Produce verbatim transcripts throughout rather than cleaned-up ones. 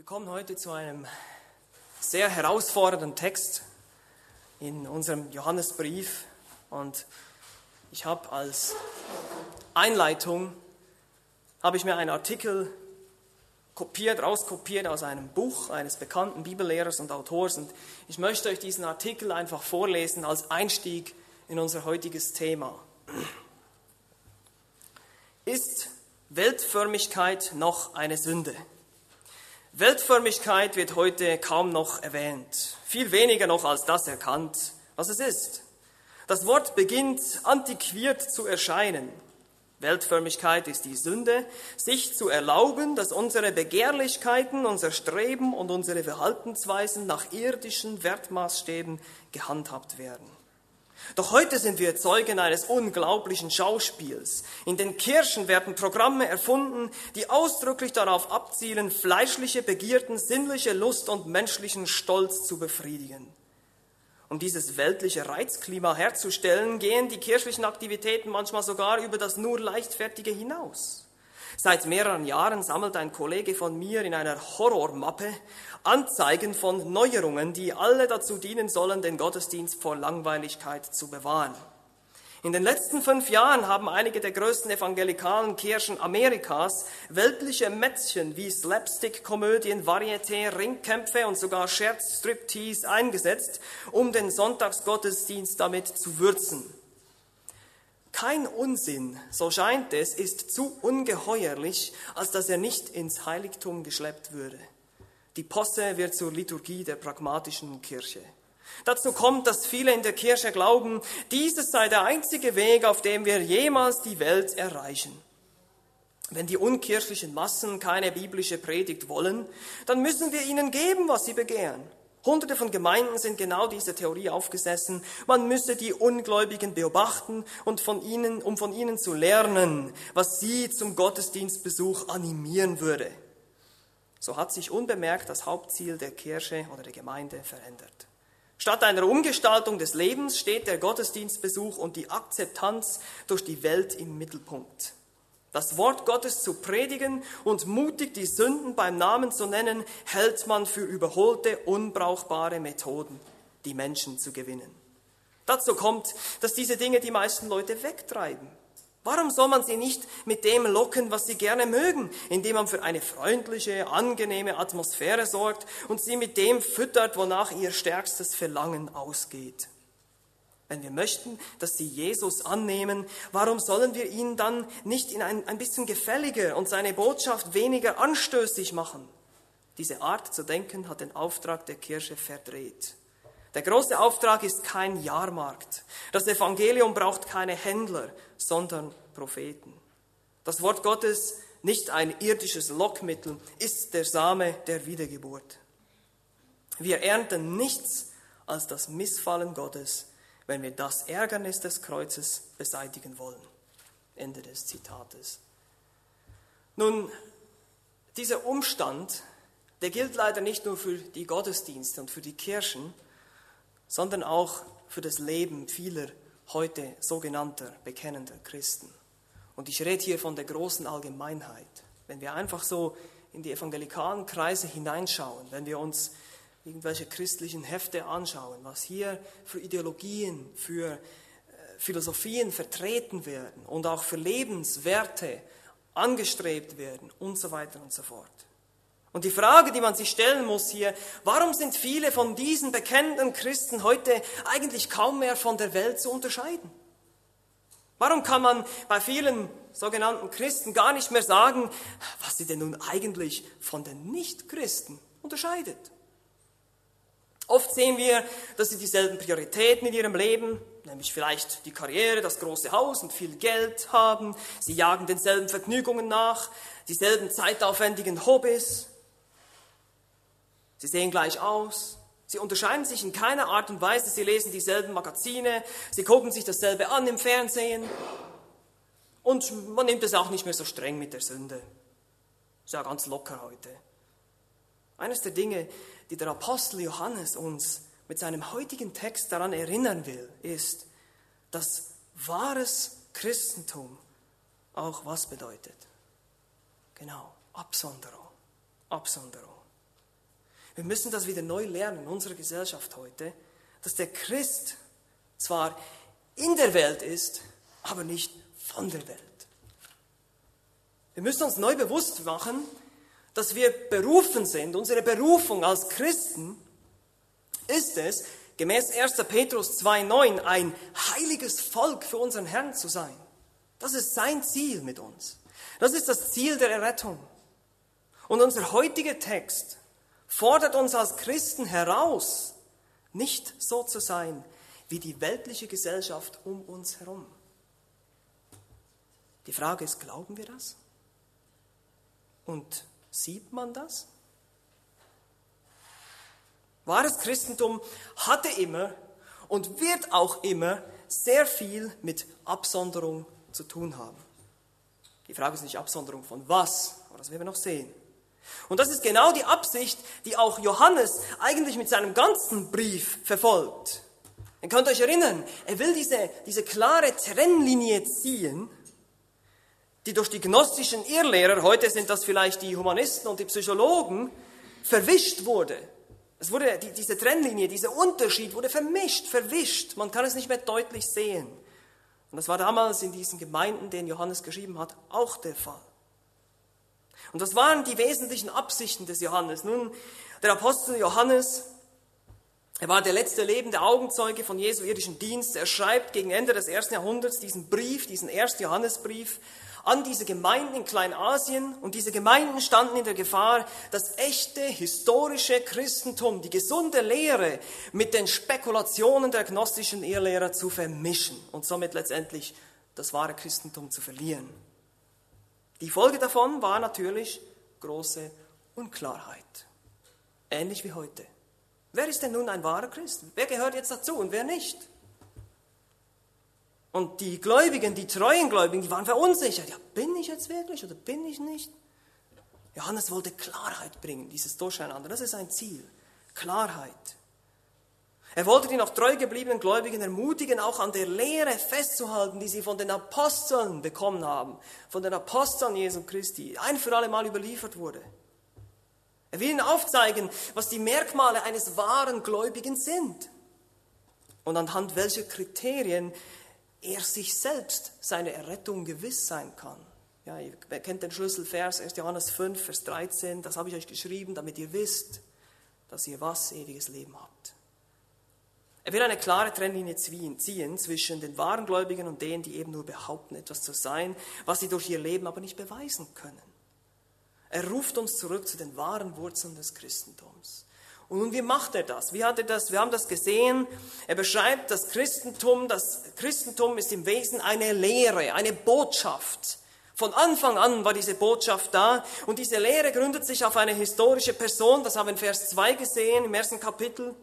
Wir kommen heute zu einem sehr herausfordernden Text in unserem Johannesbrief und ich habe als Einleitung, habe ich mir einen Artikel kopiert, rauskopiert aus einem Buch eines bekannten Bibellehrers und Autors und ich möchte euch diesen Artikel einfach vorlesen als Einstieg in unser heutiges Thema. Ist Weltfrömmigkeit noch eine Sünde? Weltfrömmigkeit wird heute kaum noch erwähnt, viel weniger noch als das erkannt, was es ist. Das Wort beginnt antiquiert zu erscheinen. Weltfrömmigkeit ist die Sünde, sich zu erlauben, dass unsere Begehrlichkeiten, unser Streben und unsere Verhaltensweisen nach irdischen Wertmaßstäben gehandhabt werden. Doch heute sind wir Zeugen eines unglaublichen Schauspiels. In den Kirchen werden Programme erfunden, die ausdrücklich darauf abzielen, fleischliche Begierden, sinnliche Lust und menschlichen Stolz zu befriedigen. Um dieses weltliche Reizklima herzustellen, gehen die kirchlichen Aktivitäten manchmal sogar über das nur Leichtfertige hinaus. Seit mehreren Jahren sammelt ein Kollege von mir in einer Horrormappe Anzeigen von Neuerungen, die alle dazu dienen sollen, den Gottesdienst vor Langweiligkeit zu bewahren. In den letzten fünf Jahren haben einige der größten evangelikalen Kirchen Amerikas weltliche Mätzchen wie Slapstick-Komödien, Varieté, Ringkämpfe und sogar Scherz-Striptease eingesetzt, um den Sonntagsgottesdienst damit zu würzen. Kein Unsinn, so scheint es, ist zu ungeheuerlich, als dass er nicht ins Heiligtum geschleppt würde. Die Posse wird zur Liturgie der pragmatischen Kirche. Dazu kommt, dass viele in der Kirche glauben, dieses sei der einzige Weg, auf dem wir jemals die Welt erreichen. Wenn die unkirchlichen Massen keine biblische Predigt wollen, dann müssen wir ihnen geben, was sie begehren. Hunderte von Gemeinden sind genau dieser Theorie aufgesessen. Man müsse die Ungläubigen beobachten und von ihnen, um von ihnen zu lernen, was sie zum Gottesdienstbesuch animieren würde. So hat sich unbemerkt das Hauptziel der Kirche oder der Gemeinde verändert. Statt einer Umgestaltung des Lebens steht der Gottesdienstbesuch und die Akzeptanz durch die Welt im Mittelpunkt. Das Wort Gottes zu predigen und mutig die Sünden beim Namen zu nennen, hält man für überholte, unbrauchbare Methoden, die Menschen zu gewinnen. Dazu kommt, dass diese Dinge die meisten Leute wegtreiben. Warum soll man sie nicht mit dem locken, was sie gerne mögen, indem man für eine freundliche, angenehme Atmosphäre sorgt und sie mit dem füttert, wonach ihr stärkstes Verlangen ausgeht? Wenn wir möchten, dass sie Jesus annehmen, warum sollen wir ihn dann nicht in ein, ein bisschen gefälliger und seine Botschaft weniger anstößig machen? Diese Art zu denken hat den Auftrag der Kirche verdreht. Der große Auftrag ist kein Jahrmarkt. Das Evangelium braucht keine Händler, sondern Propheten. Das Wort Gottes, nicht ein irdisches Lockmittel, ist der Same der Wiedergeburt. Wir ernten nichts als das Missfallen Gottes, wenn wir das Ärgernis des Kreuzes beseitigen wollen. Ende des Zitates. Nun, dieser Umstand, der gilt leider nicht nur für die Gottesdienste und für die Kirchen, sondern auch für das Leben vieler heute sogenannter bekennender Christen. Und ich rede hier von der großen Allgemeinheit. Wenn wir einfach so in die evangelikalen Kreise hineinschauen, wenn wir uns irgendwelche christlichen Hefte anschauen, was hier für Ideologien, für Philosophien vertreten werden und auch für Lebenswerte angestrebt werden und so weiter und so fort. Und die Frage, die man sich stellen muss hier, warum sind viele von diesen bekennenden Christen heute eigentlich kaum mehr von der Welt zu unterscheiden? Warum kann man bei vielen sogenannten Christen gar nicht mehr sagen, was sie denn nun eigentlich von den Nichtchristen unterscheidet? Oft sehen wir, dass sie dieselben Prioritäten in ihrem Leben, nämlich vielleicht die Karriere, das große Haus und viel Geld haben. Sie jagen denselben Vergnügungen nach, dieselben zeitaufwendigen Hobbys. Sie sehen gleich aus. Sie unterscheiden sich in keiner Art und Weise. Sie lesen dieselben Magazine. Sie gucken sich dasselbe an im Fernsehen. Und man nimmt es auch nicht mehr so streng mit der Sünde. Ist ja ganz locker heute. Eines der Dinge, die der Apostel Johannes uns mit seinem heutigen Text daran erinnern will, ist, dass wahres Christentum auch was bedeutet? Genau, Absonderung. Absonderung. Wir müssen das wieder neu lernen in unserer Gesellschaft heute, dass der Christ zwar in der Welt ist, aber nicht von der Welt. Wir müssen uns neu bewusst machen, dass wir berufen sind. Unsere Berufung als Christen ist es, gemäß erster Petrus zwei neun, ein heiliges Volk für unseren Herrn zu sein. Das ist sein Ziel mit uns. Das ist das Ziel der Errettung. Und unser heutiger Text fordert uns als Christen heraus, nicht so zu sein wie die weltliche Gesellschaft um uns herum. Die Frage ist, glauben wir das? Und sieht man das? Wahres Christentum hatte immer und wird auch immer sehr viel mit Absonderung zu tun haben. Die Frage ist nicht Absonderung von was, aber das werden wir noch sehen. Und das ist genau die Absicht, die auch Johannes eigentlich mit seinem ganzen Brief verfolgt. Ihr könnt euch erinnern, er will diese, diese klare Trennlinie ziehen, die durch die gnostischen Irrlehrer, heute sind das vielleicht die Humanisten und die Psychologen, verwischt wurde. Es wurde die, diese Trennlinie, dieser Unterschied wurde vermischt, verwischt. Man kann es nicht mehr deutlich sehen. Und das war damals in diesen Gemeinden, denen Johannes geschrieben hat, auch der Fall. Und das waren die wesentlichen Absichten des Johannes. Nun, der Apostel Johannes, er war der letzte lebende Augenzeuge von Jesu irdischem Dienst. Er schreibt gegen Ende des ersten Jahrhunderts diesen Brief, diesen ersten Johannesbrief, an diese Gemeinden in Kleinasien. Und diese Gemeinden standen in der Gefahr, das echte, historische Christentum, die gesunde Lehre mit den Spekulationen der gnostischen Irrlehrer zu vermischen und somit letztendlich das wahre Christentum zu verlieren. Die Folge davon war natürlich große Unklarheit. Ähnlich wie heute. Wer ist denn nun ein wahrer Christ? Wer gehört jetzt dazu und wer nicht? Und die Gläubigen, die treuen Gläubigen, die waren verunsichert. Ja, bin ich jetzt wirklich oder bin ich nicht? Johannes wollte Klarheit bringen, dieses Durcheinander. Das ist sein Ziel. Klarheit. Er wollte die noch treu gebliebenen Gläubigen ermutigen, auch an der Lehre festzuhalten, die sie von den Aposteln bekommen haben. Von den Aposteln Jesu Christi, ein für alle Mal überliefert wurde. Er will ihnen aufzeigen, was die Merkmale eines wahren Gläubigen sind. Und anhand welcher Kriterien er sich selbst seine Errettung gewiss sein kann. Ja, ihr kennt den Schlüsselvers, erster Johannes fünf, Vers dreizehn. Das habe ich euch geschrieben, damit ihr wisst, dass ihr was? Ewiges Leben habt. Er will eine klare Trennlinie ziehen zwischen den wahren Gläubigen und denen, die eben nur behaupten, etwas zu sein, was sie durch ihr Leben aber nicht beweisen können. Er ruft uns zurück zu den wahren Wurzeln des Christentums. Und nun, wie macht er das? Wie hat er das? Wir haben das gesehen. Er beschreibt das Christentum. Das Christentum ist im Wesen eine Lehre, eine Botschaft. Von Anfang an war diese Botschaft da. Und diese Lehre gründet sich auf eine historische Person. Das haben wir in Vers zwei gesehen, im ersten Kapitel.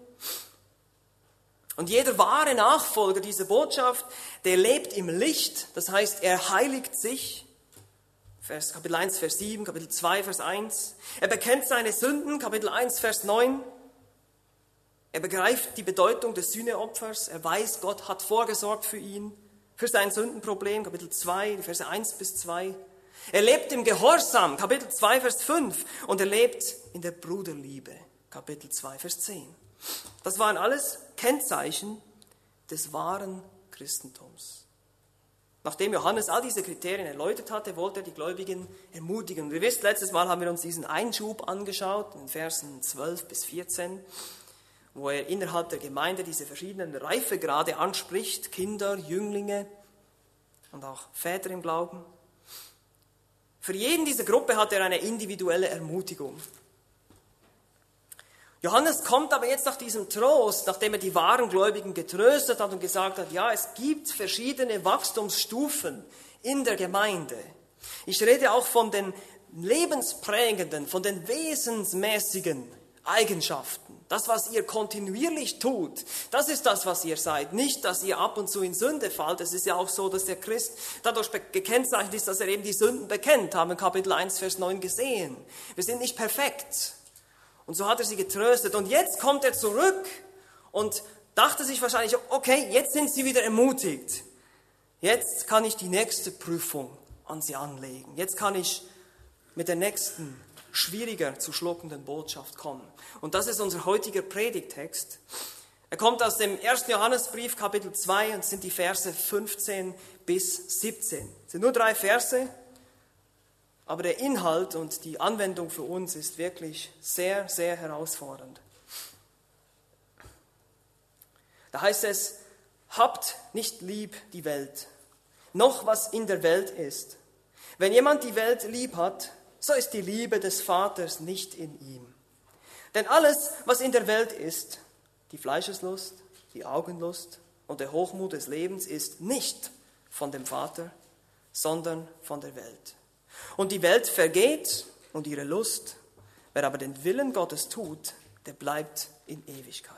Und jeder wahre Nachfolger dieser Botschaft, der lebt im Licht, das heißt, er heiligt sich. Vers, Kapitel eins, Vers sieben, Kapitel zwei, Vers eins. Er bekennt seine Sünden, Kapitel eins, Vers neun. Er begreift die Bedeutung des Sühneopfers. Er weiß, Gott hat vorgesorgt für ihn, für sein Sündenproblem, Kapitel zwei, die Verse eins bis zwei. Er lebt im Gehorsam, Kapitel zwei, Vers fünf. Und er lebt in der Bruderliebe, Kapitel zwei, Vers zehn. Das waren alles Kennzeichen des wahren Christentums. Nachdem Johannes all diese Kriterien erläutert hatte, wollte er die Gläubigen ermutigen. Und ihr wisst, letztes Mal haben wir uns diesen Einschub angeschaut, in Versen zwölf bis vierzehn, wo er innerhalb der Gemeinde diese verschiedenen Reifegrade anspricht, Kinder, Jünglinge und auch Väter im Glauben. Für jeden dieser Gruppe hat er eine individuelle Ermutigung. Johannes kommt aber jetzt nach diesem Trost, nachdem er die wahren Gläubigen getröstet hat und gesagt hat, ja, es gibt verschiedene Wachstumsstufen in der Gemeinde. Ich rede auch von den lebensprägenden, von den wesensmäßigen Eigenschaften. Das, was ihr kontinuierlich tut, das ist das, was ihr seid. Nicht, dass ihr ab und zu in Sünde fallt. Es ist ja auch so, dass der Christ dadurch gekennzeichnet ist, dass er eben die Sünden bekennt. Haben wir in Kapitel eins, Vers neun gesehen. Wir sind nicht perfekt. Und so hat er sie getröstet. Und jetzt kommt er zurück und dachte sich wahrscheinlich, okay, jetzt sind sie wieder ermutigt. Jetzt kann ich die nächste Prüfung an sie anlegen. Jetzt kann ich mit der nächsten schwieriger zu schluckenden Botschaft kommen. Und das ist unser heutiger Predigttext. Er kommt aus dem ersten Johannesbrief, Kapitel zwei, und es sind die Verse fünfzehn bis siebzehn. Es sind nur drei Verse, aber der Inhalt und die Anwendung für uns ist wirklich sehr, sehr herausfordernd. Da heißt es: Habt nicht lieb die Welt, noch was in der Welt ist. Wenn jemand die Welt lieb hat, so ist die Liebe des Vaters nicht in ihm. Denn alles, was in der Welt ist, die Fleischeslust, die Augenlust und der Hochmut des Lebens, ist nicht von dem Vater, sondern von der Welt. Und die Welt vergeht und ihre Lust. Wer aber den Willen Gottes tut, der bleibt in Ewigkeit.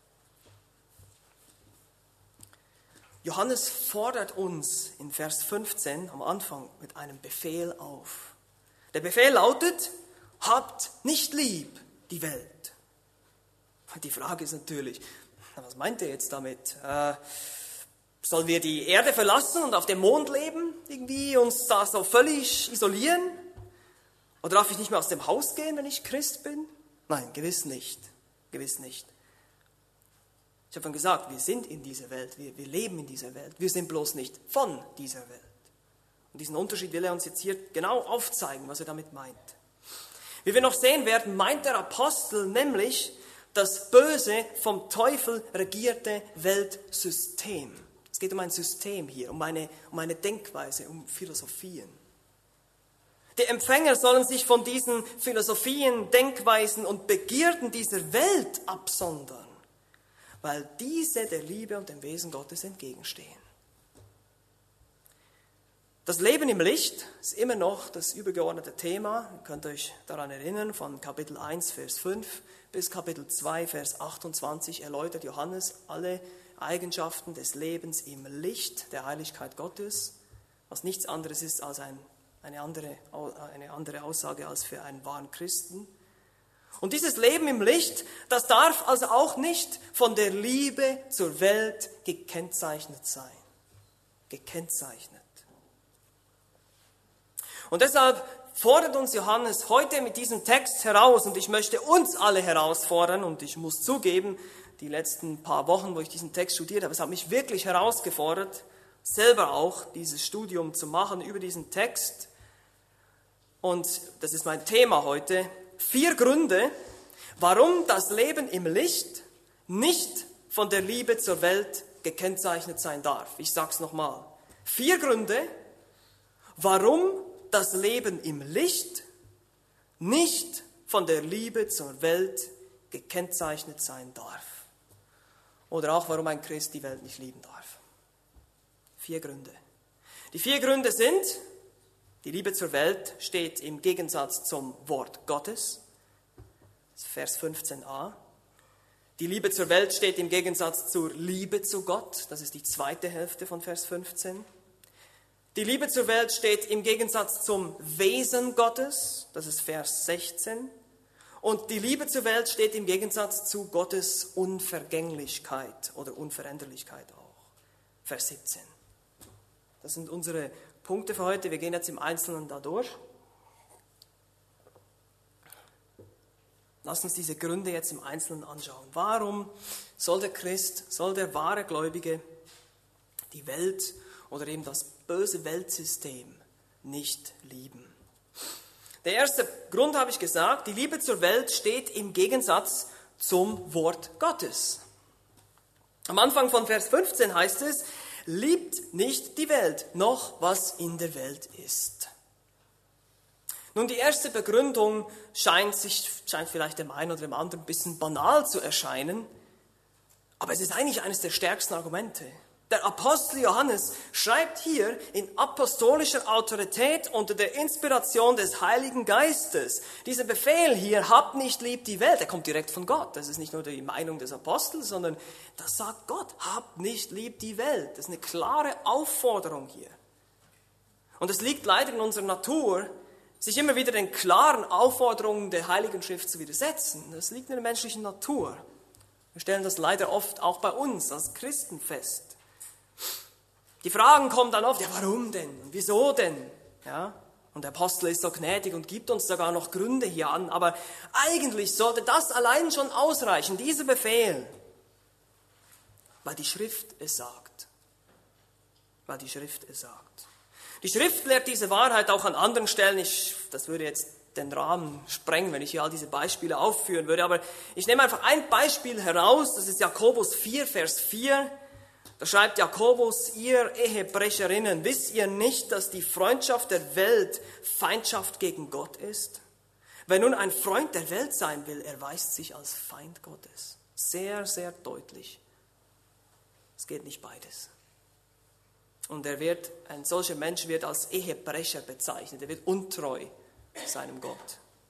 Johannes fordert uns in Vers fünfzehn am Anfang mit einem Befehl auf. Der Befehl lautet: Habt nicht lieb die Welt. Die Frage ist natürlich, was meint er jetzt damit? Äh, sollen wir die Erde verlassen und auf dem Mond leben? Irgendwie uns da so völlig isolieren? Oder darf ich nicht mehr aus dem Haus gehen, wenn ich Christ bin? Nein, gewiss nicht. Gewiss nicht. Ich habe schon gesagt, wir sind in dieser Welt, wir, wir leben in dieser Welt. Wir sind bloß nicht von dieser Welt. Und diesen Unterschied will er uns jetzt hier genau aufzeigen, was er damit meint. Wie wir noch sehen werden, meint der Apostel nämlich das böse, vom Teufel regierte Weltsystem. Es geht um ein System hier, um eine, um eine Denkweise, um Philosophien. Die Empfänger sollen sich von diesen Philosophien, Denkweisen und Begierden dieser Welt absondern, weil diese der Liebe und dem Wesen Gottes entgegenstehen. Das Leben im Licht ist immer noch das übergeordnete Thema. Ihr könnt euch daran erinnern, von Kapitel eins, Vers fünf bis Kapitel zwei, Vers achtundzwanzig erläutert Johannes alle Eigenschaften des Lebens im Licht der Heiligkeit Gottes, was nichts anderes ist als ein, eine, andere, eine andere Aussage als für einen wahren Christen. Und dieses Leben im Licht, das darf also auch nicht von der Liebe zur Welt gekennzeichnet sein. Gekennzeichnet. Und deshalb fordert uns Johannes heute mit diesem Text heraus, und ich möchte uns alle herausfordern, und ich muss zugeben, die letzten paar Wochen, wo ich diesen Text studiert habe, es hat mich wirklich herausgefordert, selber auch dieses Studium zu machen über diesen Text. Und das ist mein Thema heute: Vier Gründe, warum das Leben im Licht nicht von der Liebe zur Welt gekennzeichnet sein darf. Ich sage es nochmal. Vier Gründe, warum das Leben im Licht nicht von der Liebe zur Welt gekennzeichnet sein darf. Oder auch, warum ein Christ die Welt nicht lieben darf. Vier Gründe. Die vier Gründe sind: Die Liebe zur Welt steht im Gegensatz zum Wort Gottes. Das ist Vers fünfzehn a. Die Liebe zur Welt steht im Gegensatz zur Liebe zu Gott. Das ist die zweite Hälfte von Vers fünfzehn. Die Liebe zur Welt steht im Gegensatz zum Wesen Gottes. Das ist Vers sechzehn. Und die Liebe zur Welt steht im Gegensatz zu Gottes Unvergänglichkeit oder Unveränderlichkeit auch. Vers siebzehn. Das sind unsere Punkte für heute. Wir gehen jetzt im Einzelnen da durch. Lass uns diese Gründe jetzt im Einzelnen anschauen. Warum soll der Christ, soll der wahre Gläubige die Welt oder eben das böse Weltsystem nicht lieben? Der erste Grund habe ich gesagt: Die Liebe zur Welt steht im Gegensatz zum Wort Gottes. Am Anfang von Vers fünfzehn heißt es: Liebt nicht die Welt, noch was in der Welt ist. Nun, die erste Begründung scheint, sich, scheint vielleicht dem einen oder dem anderen ein bisschen banal zu erscheinen, aber es ist eigentlich eines der stärksten Argumente. Der Apostel Johannes schreibt hier in apostolischer Autorität unter der Inspiration des Heiligen Geistes. Dieser Befehl hier: Habt nicht lieb die Welt, der kommt direkt von Gott. Das ist nicht nur die Meinung des Apostels, sondern das sagt Gott. Habt nicht lieb die Welt. Das ist eine klare Aufforderung hier. Und es liegt leider in unserer Natur, sich immer wieder den klaren Aufforderungen der Heiligen Schrift zu widersetzen. Das liegt in der menschlichen Natur. Wir stellen das leider oft auch bei uns als Christen fest. Die Fragen kommen dann oft: Ja, warum denn? Wieso denn? Ja, Und der Apostel ist so gnädig und gibt uns sogar noch Gründe hier an. Aber eigentlich sollte das allein schon ausreichen, dieser Befehl. Weil die Schrift es sagt. Weil die Schrift es sagt. Die Schrift lehrt diese Wahrheit auch an anderen Stellen. Ich, das würde jetzt den Rahmen sprengen, wenn ich hier all diese Beispiele aufführen würde. Aber ich nehme einfach ein Beispiel heraus. Das ist Jakobus vier, Vers vier. Da schreibt Jakobus, ihr Ehebrecherinnen, wisst ihr nicht, dass die Freundschaft der Welt Feindschaft gegen Gott ist? Wer nun ein Freund der Welt sein will, erweist sich als Feind Gottes. Sehr, sehr deutlich. Es geht nicht beides. Und er wird, ein solcher Mensch wird als Ehebrecher bezeichnet. Er wird untreu seinem Gott.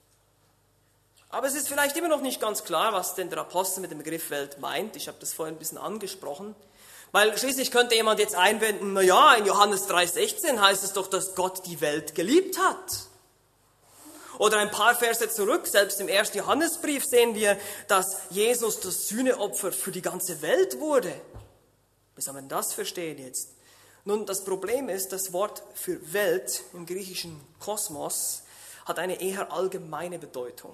Aber es ist vielleicht immer noch nicht ganz klar, was denn der Apostel mit dem Begriff Welt meint. Ich habe das vorhin ein bisschen angesprochen. Weil schließlich könnte jemand jetzt einwenden, na ja, in Johannes drei sechzehn heißt es doch, dass Gott die Welt geliebt hat. Oder ein paar Verse zurück, selbst im ersten Johannesbrief sehen wir, dass Jesus das Sühneopfer für die ganze Welt wurde. Wie soll man das verstehen jetzt? Nun, das Problem ist, das Wort für Welt im griechischen Kosmos hat eine eher allgemeine Bedeutung.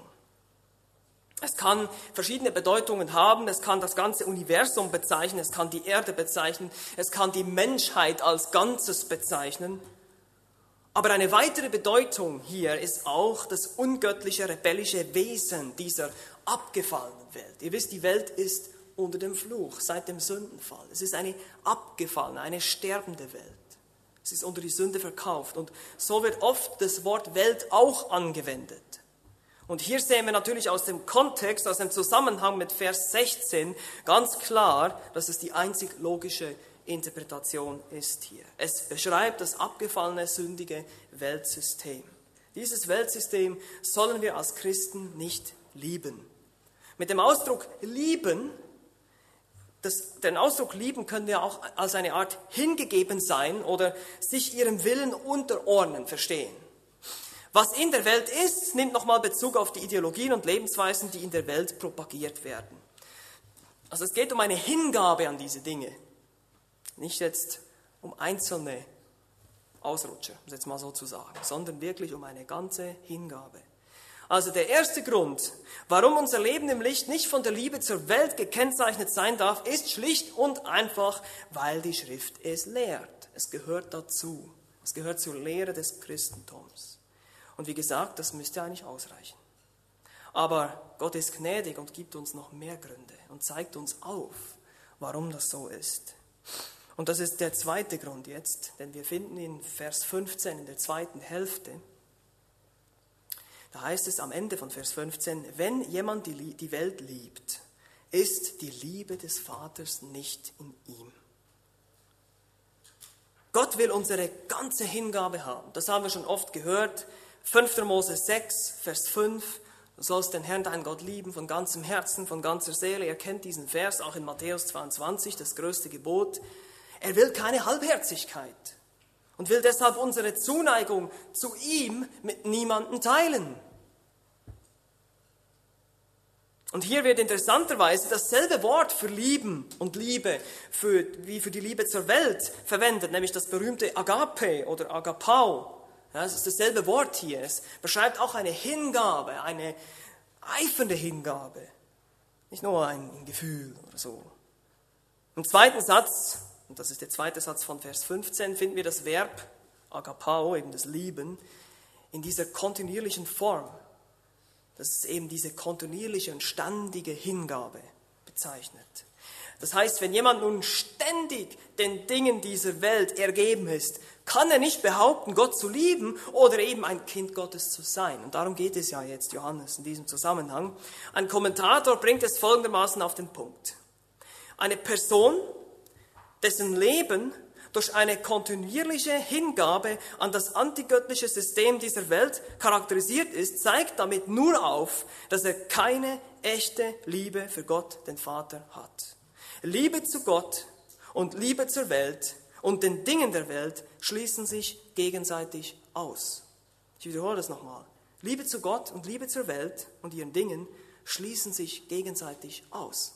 Es kann verschiedene Bedeutungen haben, es kann das ganze Universum bezeichnen, es kann die Erde bezeichnen, es kann die Menschheit als Ganzes bezeichnen. Aber eine weitere Bedeutung hier ist auch das ungöttliche, rebellische Wesen dieser abgefallenen Welt. Ihr wisst, die Welt ist unter dem Fluch, seit dem Sündenfall. Es ist eine abgefallene, eine sterbende Welt. Es ist unter die Sünde verkauft und so wird oft das Wort Welt auch angewendet. Und hier sehen wir natürlich aus dem Kontext, aus dem Zusammenhang mit Vers sechzehn ganz klar, dass es die einzig logische Interpretation ist hier. Es beschreibt das abgefallene, sündige Weltsystem. Dieses Weltsystem sollen wir als Christen nicht lieben. Mit dem Ausdruck lieben, das, den Ausdruck lieben können wir auch als eine Art hingegeben sein oder sich ihrem Willen unterordnen verstehen. Was in der Welt ist, nimmt nochmal Bezug auf die Ideologien und Lebensweisen, die in der Welt propagiert werden. Also es geht um eine Hingabe an diese Dinge. Nicht jetzt um einzelne Ausrutscher, um es jetzt mal so zu sagen, sondern wirklich um eine ganze Hingabe. Also der erste Grund, warum unser Leben im Licht nicht von der Liebe zur Welt gekennzeichnet sein darf, ist schlicht und einfach, weil die Schrift es lehrt. Es gehört dazu. Es gehört zur Lehre des Christentums. Und wie gesagt, das müsste eigentlich ausreichen. Aber Gott ist gnädig und gibt uns noch mehr Gründe und zeigt uns auf, warum das so ist. Und das ist der zweite Grund jetzt, denn wir finden in Vers fünfzehn, in der zweiten Hälfte, da heißt es am Ende von Vers fünfzehn, wenn jemand die, die Welt liebt, ist die Liebe des Vaters nicht in ihm. Gott will unsere ganze Hingabe haben. Das haben wir schon oft gehört. fünfter Mose sechs, Vers fünf. Du sollst den Herrn, deinen Gott, lieben von ganzem Herzen, von ganzer Seele. Ihr kennt diesen Vers auch in Matthäus zweiundzwanzig, das größte Gebot. Er will keine Halbherzigkeit und will deshalb unsere Zuneigung zu ihm mit niemandem teilen. Und hier wird interessanterweise dasselbe Wort für lieben und Liebe für, wie für die Liebe zur Welt verwendet, nämlich das berühmte Agape oder Agapao. Ja, es ist dasselbe Wort hier. Es beschreibt auch eine Hingabe, eine eifernde Hingabe. Nicht nur ein Gefühl oder so. Im zweiten Satz, und das ist der zweite Satz von Vers fünfzehn, finden wir das Verb Agapao, eben das Lieben, in dieser kontinuierlichen Form. Das ist eben diese kontinuierliche und ständige Hingabe bezeichnet. Das heißt, wenn jemand nun ständig den Dingen dieser Welt ergeben ist, kann er nicht behaupten, Gott zu lieben oder eben ein Kind Gottes zu sein. Und darum geht es ja jetzt Johannes in diesem Zusammenhang. Ein Kommentator bringt es folgendermaßen auf den Punkt. Eine Person, dessen Leben durch eine kontinuierliche Hingabe an das antigöttliche System dieser Welt charakterisiert ist, zeigt damit nur auf, dass er keine echte Liebe für Gott, den Vater, hat. Liebe zu Gott und Liebe zur Welt und den Dingen der Welt schließen sich gegenseitig aus. Ich wiederhole das nochmal. Liebe zu Gott und Liebe zur Welt und ihren Dingen schließen sich gegenseitig aus.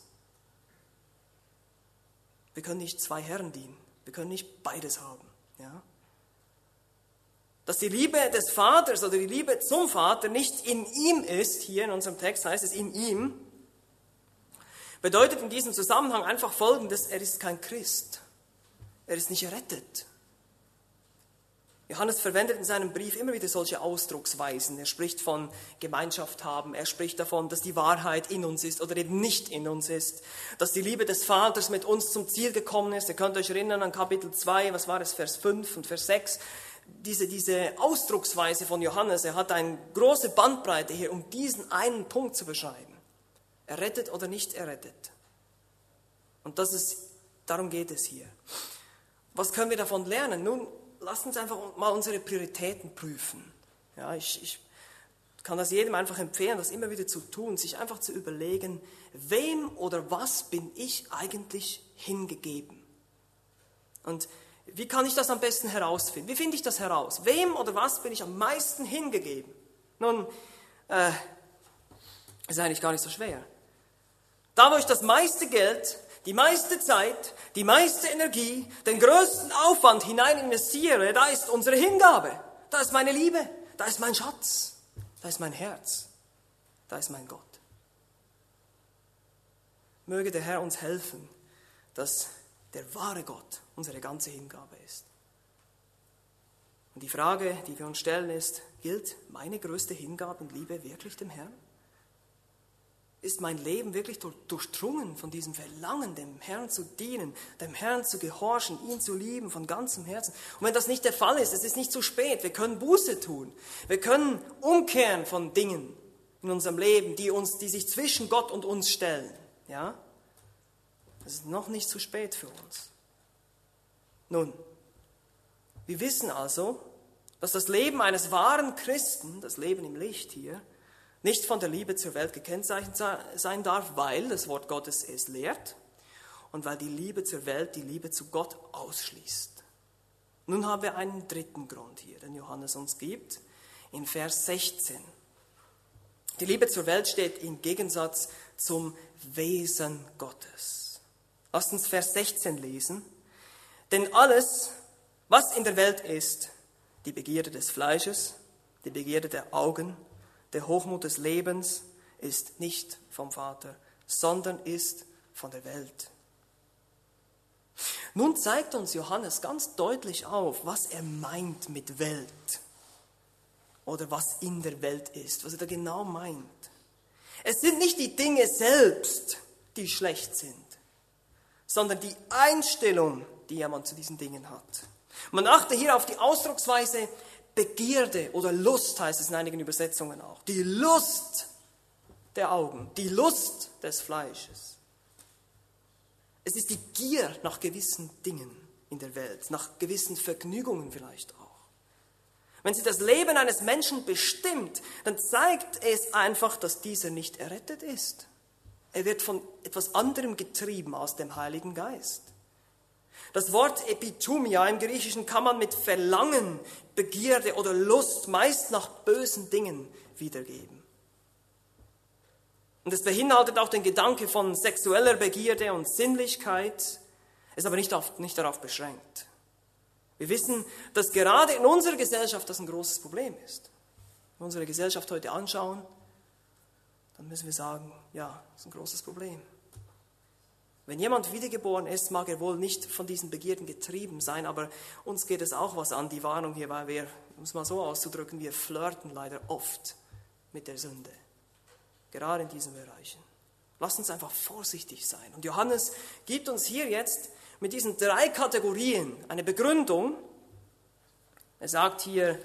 Wir können nicht zwei Herren dienen. Wir können nicht beides haben. Ja? Dass die Liebe des Vaters oder die Liebe zum Vater nicht in ihm ist, hier in unserem Text heißt es in ihm, bedeutet in diesem Zusammenhang einfach Folgendes: Er ist kein Christ. Er ist nicht errettet. Johannes verwendet in seinem Brief immer wieder solche Ausdrucksweisen. Er spricht von Gemeinschaft haben, er spricht davon, dass die Wahrheit in uns ist oder eben nicht in uns ist, dass die Liebe des Vaters mit uns zum Ziel gekommen ist. Ihr könnt euch erinnern an Kapitel zwei, was war es, Vers fünf und Vers sechs. Diese, diese Ausdrucksweise von Johannes, er hat eine große Bandbreite hier, um diesen einen Punkt zu beschreiben. Errettet oder nicht errettet. Und das ist, darum geht es hier. Was können wir davon lernen? Nun, lasst uns einfach mal unsere Prioritäten prüfen. Ja, ich, ich kann das jedem einfach empfehlen, das immer wieder zu tun, sich einfach zu überlegen, wem oder was bin ich eigentlich hingegeben? Und wie kann ich das am besten herausfinden? Wie finde ich das heraus? Wem oder was bin ich am meisten hingegeben? Nun, äh, ist eigentlich gar nicht so schwer. Da, wo ich das meiste Geld, die meiste Zeit, die meiste Energie, den größten Aufwand hinein investiere, da ist unsere Hingabe, da ist meine Liebe, da ist mein Schatz, da ist mein Herz, da ist mein Gott. Möge der Herr uns helfen, dass der wahre Gott unsere ganze Hingabe ist. Und die Frage, die wir uns stellen, ist: Gilt meine größte Hingabe und Liebe wirklich dem Herrn? Ist mein Leben wirklich durchdrungen von diesem Verlangen, dem Herrn zu dienen, dem Herrn zu gehorchen, ihn zu lieben von ganzem Herzen? Und wenn das nicht der Fall ist, es ist nicht zu spät, wir können Buße tun, wir können umkehren von Dingen in unserem Leben, die uns, die sich zwischen Gott und uns stellen. Ja? Es ist noch nicht zu spät für uns. Nun, wir wissen also, dass das Leben eines wahren Christen, das Leben im Licht hier, nicht von der Liebe zur Welt gekennzeichnet sein darf, weil das Wort Gottes es lehrt und weil die Liebe zur Welt die Liebe zu Gott ausschließt. Nun haben wir einen dritten Grund hier, den Johannes uns gibt, in Vers sechzehn. Die Liebe zur Welt steht im Gegensatz zum Wesen Gottes. Lasst uns Vers sechzehn lesen. Denn alles, was in der Welt ist, die Begierde des Fleisches, die Begierde der Augen, der Hochmut des Lebens, ist nicht vom Vater, sondern ist von der Welt. Nun zeigt uns Johannes ganz deutlich auf, was er meint mit Welt oder was in der Welt ist, was er da genau meint. Es sind nicht die Dinge selbst, die schlecht sind, sondern die Einstellung, die jemand zu diesen Dingen hat. Man achte hier auf die Ausdrucksweise Begierde oder Lust, heißt es in einigen Übersetzungen auch. Die Lust der Augen, die Lust des Fleisches. Es ist die Gier nach gewissen Dingen in der Welt, nach gewissen Vergnügungen vielleicht auch. Wenn sie das Leben eines Menschen bestimmt, dann zeigt es einfach, dass dieser nicht errettet ist. Er wird von etwas anderem getrieben als dem Heiligen Geist. Das Wort Epithumia im Griechischen kann man mit Verlangen, Begierde oder Lust meist nach bösen Dingen wiedergeben. Und es beinhaltet auch den Gedanke von sexueller Begierde und Sinnlichkeit, ist aber nicht, auf, nicht darauf beschränkt. Wir wissen, dass gerade in unserer Gesellschaft das ein großes Problem ist. Wenn wir unsere Gesellschaft heute anschauen, dann müssen wir sagen, ja, das ist ein großes Problem. Wenn jemand wiedergeboren ist, mag er wohl nicht von diesen Begierden getrieben sein, aber uns geht es auch was an, die Warnung hier, weil wir, um es mal so auszudrücken, wir flirten leider oft mit der Sünde. Gerade in diesen Bereichen. Lasst uns einfach vorsichtig sein. Und Johannes gibt uns hier jetzt mit diesen drei Kategorien eine Begründung. Er sagt hier,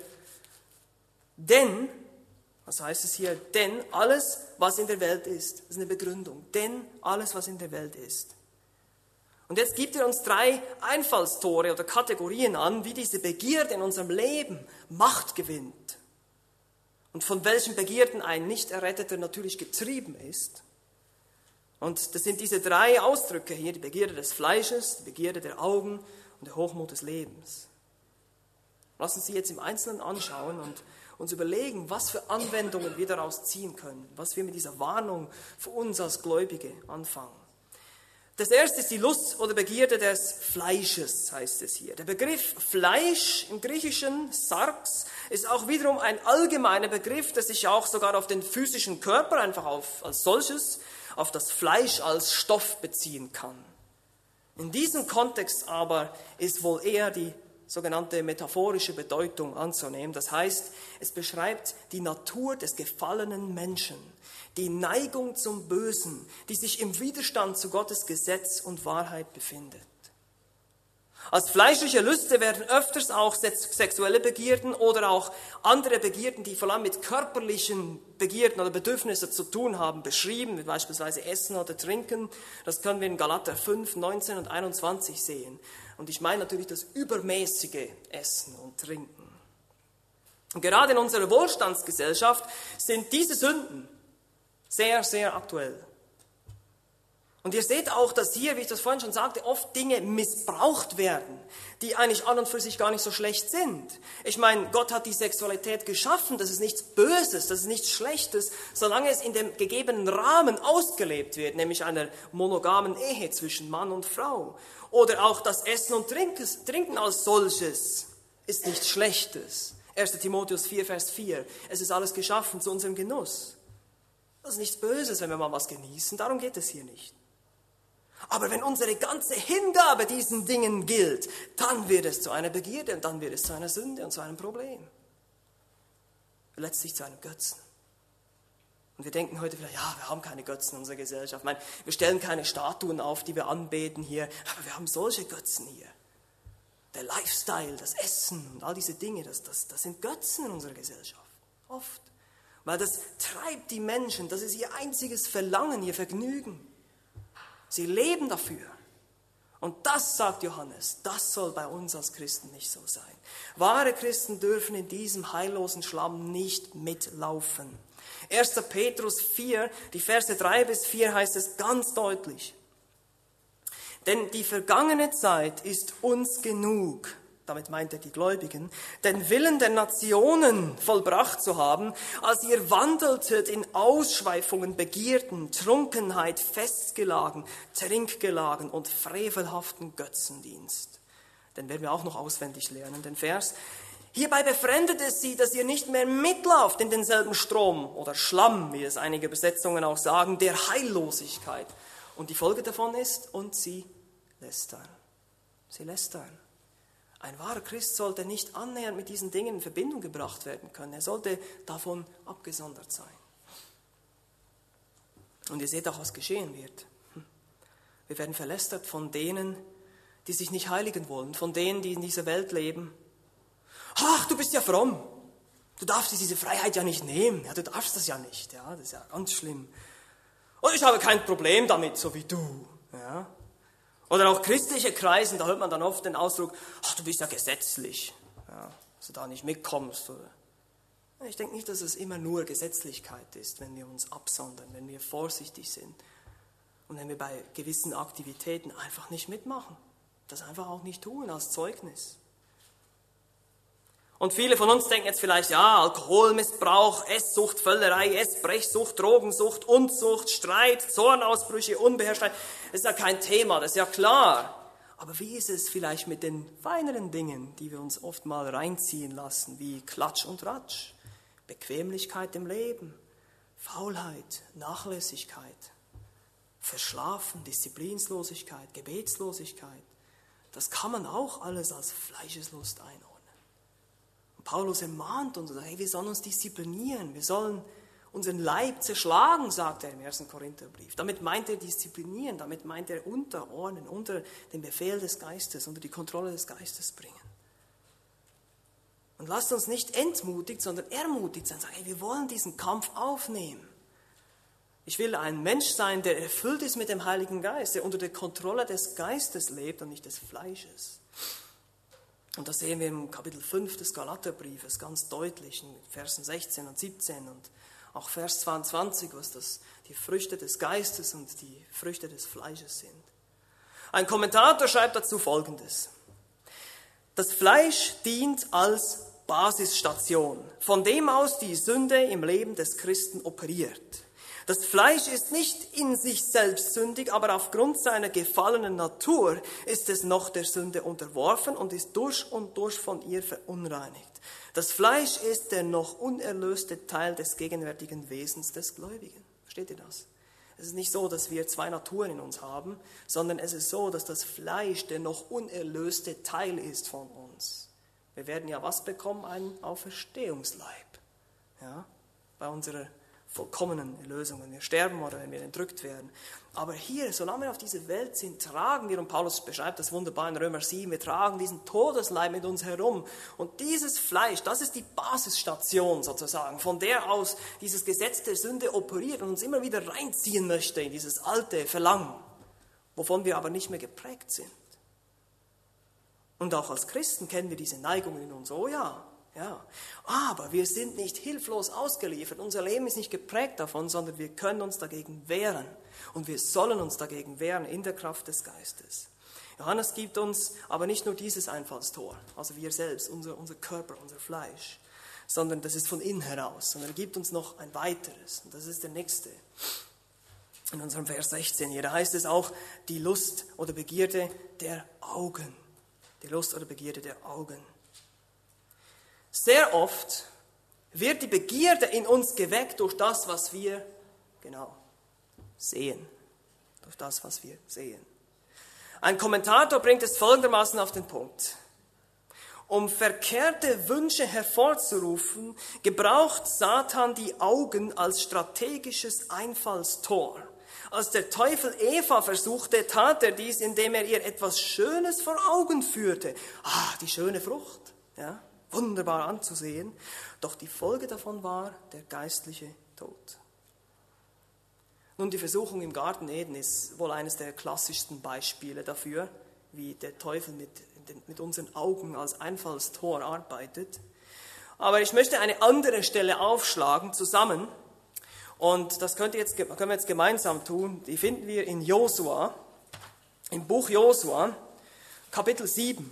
denn, was heißt es hier? Denn alles, was in der Welt ist. Das ist eine Begründung. Denn alles, was in der Welt ist. Und jetzt gibt er uns drei Einfallstore oder Kategorien an, wie diese Begierde in unserem Leben Macht gewinnt. Und von welchen Begierden ein Nicht-Erretteter natürlich getrieben ist. Und das sind diese drei Ausdrücke hier, die Begierde des Fleisches, die Begierde der Augen und der Hochmut des Lebens. Lass uns sie jetzt im Einzelnen anschauen und uns überlegen, was für Anwendungen wir daraus ziehen können, was wir mit dieser Warnung für uns als Gläubige anfangen. Das erste ist die Lust oder Begierde des Fleisches, heißt es hier. Der Begriff Fleisch im Griechischen, Sarx, ist auch wiederum ein allgemeiner Begriff, der sich auch sogar auf den physischen Körper, einfach auf, als solches, auf das Fleisch als Stoff beziehen kann. In diesem Kontext aber ist wohl eher die sogenannte metaphorische Bedeutung anzunehmen. Das heißt, es beschreibt die Natur des gefallenen Menschen, die Neigung zum Bösen, die sich im Widerstand zu Gottes Gesetz und Wahrheit befindet. Als fleischliche Lüste werden öfters auch sexuelle Begierden oder auch andere Begierden, die vor allem mit körperlichen Begierden oder Bedürfnissen zu tun haben, beschrieben, wie beispielsweise Essen oder Trinken. Das können wir in Galater fünf, neunzehn und einundzwanzig sehen. Und ich meine natürlich das übermäßige Essen und Trinken. Und gerade in unserer Wohlstandsgesellschaft sind diese Sünden sehr, sehr aktuell. Und ihr seht auch, dass hier, wie ich das vorhin schon sagte, oft Dinge missbraucht werden, die eigentlich an und für sich gar nicht so schlecht sind. Ich meine, Gott hat die Sexualität geschaffen, das ist nichts Böses, das ist nichts Schlechtes, solange es in dem gegebenen Rahmen ausgelebt wird, nämlich einer monogamen Ehe zwischen Mann und Frau. Oder auch das Essen und Trinken als solches ist nichts Schlechtes. erster Timotheus vier, Vers vier, es ist alles geschaffen zu unserem Genuss. Das ist nichts Böses, wenn wir mal was genießen, darum geht es hier nicht. Aber wenn unsere ganze Hingabe diesen Dingen gilt, dann wird es zu einer Begierde und dann wird es zu einer Sünde und zu einem Problem. Letztlich zu einem Götzen. Und wir denken heute vielleicht, ja, wir haben keine Götzen in unserer Gesellschaft. Ich meine, wir stellen keine Statuen auf, die wir anbeten hier, aber wir haben solche Götzen hier. Der Lifestyle, das Essen und all diese Dinge, das, das, das sind Götzen in unserer Gesellschaft. Oft. Weil das treibt die Menschen, das ist ihr einziges Verlangen, ihr Vergnügen. Sie leben dafür. Und das, sagt Johannes, das soll bei uns als Christen nicht so sein. Wahre Christen dürfen in diesem heillosen Schlamm nicht mitlaufen. erster Petrus vier, die Verse drei bis vier heißt es ganz deutlich. Denn die vergangene Zeit ist uns genug, damit meint er die Gläubigen, den Willen der Nationen vollbracht zu haben, als ihr wandeltet in Ausschweifungen, Begierden, Trunkenheit, Festgelagen, Trinkgelagen und frevelhaften Götzendienst. Den werden wir auch noch auswendig lernen, den Vers. Hierbei befremdet es sie, dass ihr nicht mehr mitlauft in denselben Strom oder Schlamm, wie es einige Übersetzungen auch sagen, der Heillosigkeit. Und die Folge davon ist, und sie lästern. Sie lästern. Ein wahrer Christ sollte nicht annähernd mit diesen Dingen in Verbindung gebracht werden können. Er sollte davon abgesondert sein. Und ihr seht auch, was geschehen wird. Wir werden verlästert von denen, die sich nicht heiligen wollen, von denen, die in dieser Welt leben. Ach, du bist ja fromm. Du darfst diese Freiheit ja nicht nehmen. Ja, du darfst das ja nicht. Ja, das ist ja ganz schlimm. Und ich habe kein Problem damit, so wie du. Ja. Oder auch christliche Kreisen, da hört man dann oft den Ausdruck, ach, du bist ja gesetzlich, ja, dass du da nicht mitkommst. Oder. Ich denke nicht, dass es immer nur Gesetzlichkeit ist, wenn wir uns absondern, wenn wir vorsichtig sind und wenn wir bei gewissen Aktivitäten einfach nicht mitmachen, das einfach auch nicht tun als Zeugnis. Und viele von uns denken jetzt vielleicht, ja, Alkoholmissbrauch, Esssucht, Völlerei, Essbrechsucht, Drogensucht, Unzucht, Streit, Zornausbrüche, Unbeherrschtheit. Das ist ja kein Thema, das ist ja klar. Aber wie ist es vielleicht mit den feineren Dingen, die wir uns oft mal reinziehen lassen, wie Klatsch und Ratsch, Bequemlichkeit im Leben, Faulheit, Nachlässigkeit, Verschlafen, Disziplinslosigkeit, Gebetslosigkeit. Das kann man auch alles als Fleischeslust einordnen. Paulus ermahnt uns und sagt, hey, wir sollen uns disziplinieren, wir sollen unseren Leib zerschlagen, sagt er im ersten Korintherbrief. Damit meint er disziplinieren, damit meint er unterordnen, unter den Befehl des Geistes, unter die Kontrolle des Geistes bringen. Und lasst uns nicht entmutigt, sondern ermutigt sein, sagen, hey, wir wollen diesen Kampf aufnehmen. Ich will ein Mensch sein, der erfüllt ist mit dem Heiligen Geist, der unter der Kontrolle des Geistes lebt und nicht des Fleisches. Und das sehen wir im Kapitel fünf des Galaterbriefes ganz deutlich, in Versen sechzehn und siebzehn und auch Vers zweiundzwanzig, was das die Früchte des Geistes und die Früchte des Fleisches sind. Ein Kommentator schreibt dazu Folgendes. Das Fleisch dient als Basisstation, von dem aus die Sünde im Leben des Christen operiert. Das Fleisch ist nicht in sich selbst sündig, aber aufgrund seiner gefallenen Natur ist es noch der Sünde unterworfen und ist durch und durch von ihr verunreinigt. Das Fleisch ist der noch unerlöste Teil des gegenwärtigen Wesens des Gläubigen. Versteht ihr das? Es ist nicht so, dass wir zwei Naturen in uns haben, sondern es ist so, dass das Fleisch der noch unerlöste Teil ist von uns. Wir werden ja was bekommen? Einen Auferstehungsleib. Ja? Bei unserer vollkommenen Erlösung, wenn wir sterben oder wenn wir entrückt werden. Aber hier, solange wir auf dieser Welt sind, tragen wir, und Paulus beschreibt das wunderbar in Römer sieben, wir tragen diesen Todesleib mit uns herum. Und dieses Fleisch, das ist die Basisstation sozusagen, von der aus dieses Gesetz der Sünde operiert und uns immer wieder reinziehen möchte in dieses alte Verlangen, wovon wir aber nicht mehr geprägt sind. Und auch als Christen kennen wir diese Neigungen in uns, oh ja, Ja, aber wir sind nicht hilflos ausgeliefert. Unser Leben ist nicht geprägt davon, sondern wir können uns dagegen wehren. Und wir sollen uns dagegen wehren in der Kraft des Geistes. Johannes gibt uns aber nicht nur dieses Einfallstor, also wir selbst, unser, unser Körper, unser Fleisch, sondern das ist von innen heraus. Sondern er gibt uns noch ein weiteres. Und das ist der nächste. In unserem Vers sechzehn hier, da heißt es auch, die Lust oder Begierde der Augen. Die Lust oder Begierde der Augen. Sehr oft wird die Begierde in uns geweckt durch das, was wir, genau, sehen. Durch das, was wir sehen. Ein Kommentator bringt es folgendermaßen auf den Punkt. Um verkehrte Wünsche hervorzurufen, gebraucht Satan die Augen als strategisches Einfallstor. Als der Teufel Eva versuchte, tat er dies, indem er ihr etwas Schönes vor Augen führte. Ah, die schöne Frucht, ja. Wunderbar anzusehen, doch die Folge davon war der geistliche Tod. Nun, die Versuchung im Garten Eden ist wohl eines der klassischsten Beispiele dafür, wie der Teufel mit, mit unseren Augen als Einfallstor arbeitet. Aber ich möchte eine andere Stelle aufschlagen, zusammen, und das könnt ihr jetzt, können wir jetzt gemeinsam tun. Die finden wir in Josua, im Buch Josua, Kapitel sieben.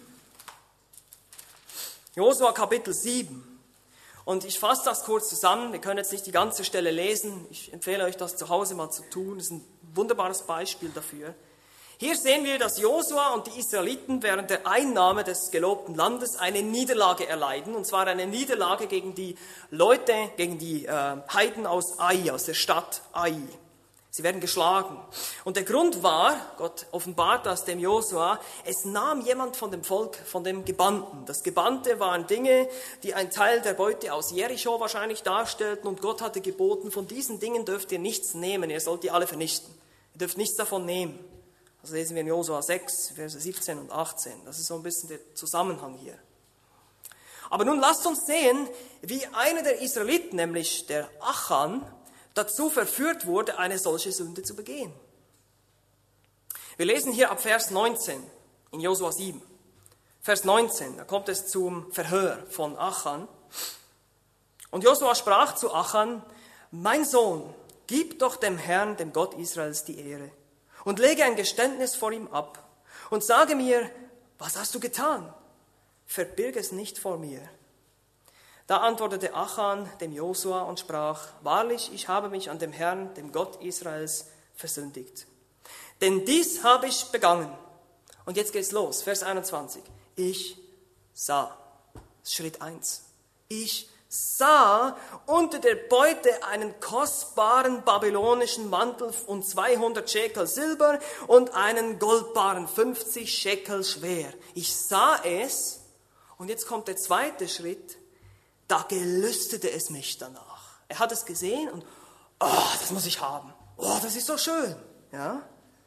Josua Kapitel sieben. Und ich fasse das kurz zusammen. Wir können jetzt nicht die ganze Stelle lesen. Ich empfehle euch, das zu Hause mal zu tun. Das ist ein wunderbares Beispiel dafür. Hier sehen wir, dass Josua und die Israeliten während der Einnahme des gelobten Landes eine Niederlage erleiden. Und zwar eine Niederlage gegen die Leute, gegen die äh, Heiden aus Ai, aus der Stadt Ai. Sie werden geschlagen. Und der Grund war, Gott offenbart das dem Josua, es nahm jemand von dem Volk, von dem Gebannten. Das Gebannte waren Dinge, die ein Teil der Beute aus Jericho wahrscheinlich darstellten. Und Gott hatte geboten, von diesen Dingen dürft ihr nichts nehmen, ihr sollt die alle vernichten. Ihr dürft nichts davon nehmen. Das lesen wir in Josua sechs, Verse siebzehn und achtzehn. Das ist so ein bisschen der Zusammenhang hier. Aber nun lasst uns sehen, wie einer der Israeliten, nämlich der Achan, dazu verführt wurde, eine solche Sünde zu begehen. Wir lesen hier ab Vers neunzehn in Josua sieben. Vers neunzehn, da kommt es zum Verhör von Achan. Und Josua sprach zu Achan, mein Sohn, gib doch dem Herrn, dem Gott Israels, die Ehre und lege ein Geständnis vor ihm ab und sage mir, was hast du getan? Verbirg es nicht vor mir. Da antwortete Achan dem Josua und sprach, wahrlich, ich habe mich an dem Herrn, dem Gott Israels, versündigt. Denn dies habe ich begangen. Und jetzt geht's los, Vers einundzwanzig. Ich sah, Schritt eins. Ich sah unter der Beute einen kostbaren babylonischen Mantel und zweihundert Schekel Silber und einen goldbaren fünfzig Schekel schwer. Ich sah es, und jetzt kommt der zweite Schritt. Da gelüstete es mich danach. Er hat es gesehen und, oh, das muss ich haben. Oh, das ist so schön. Ja?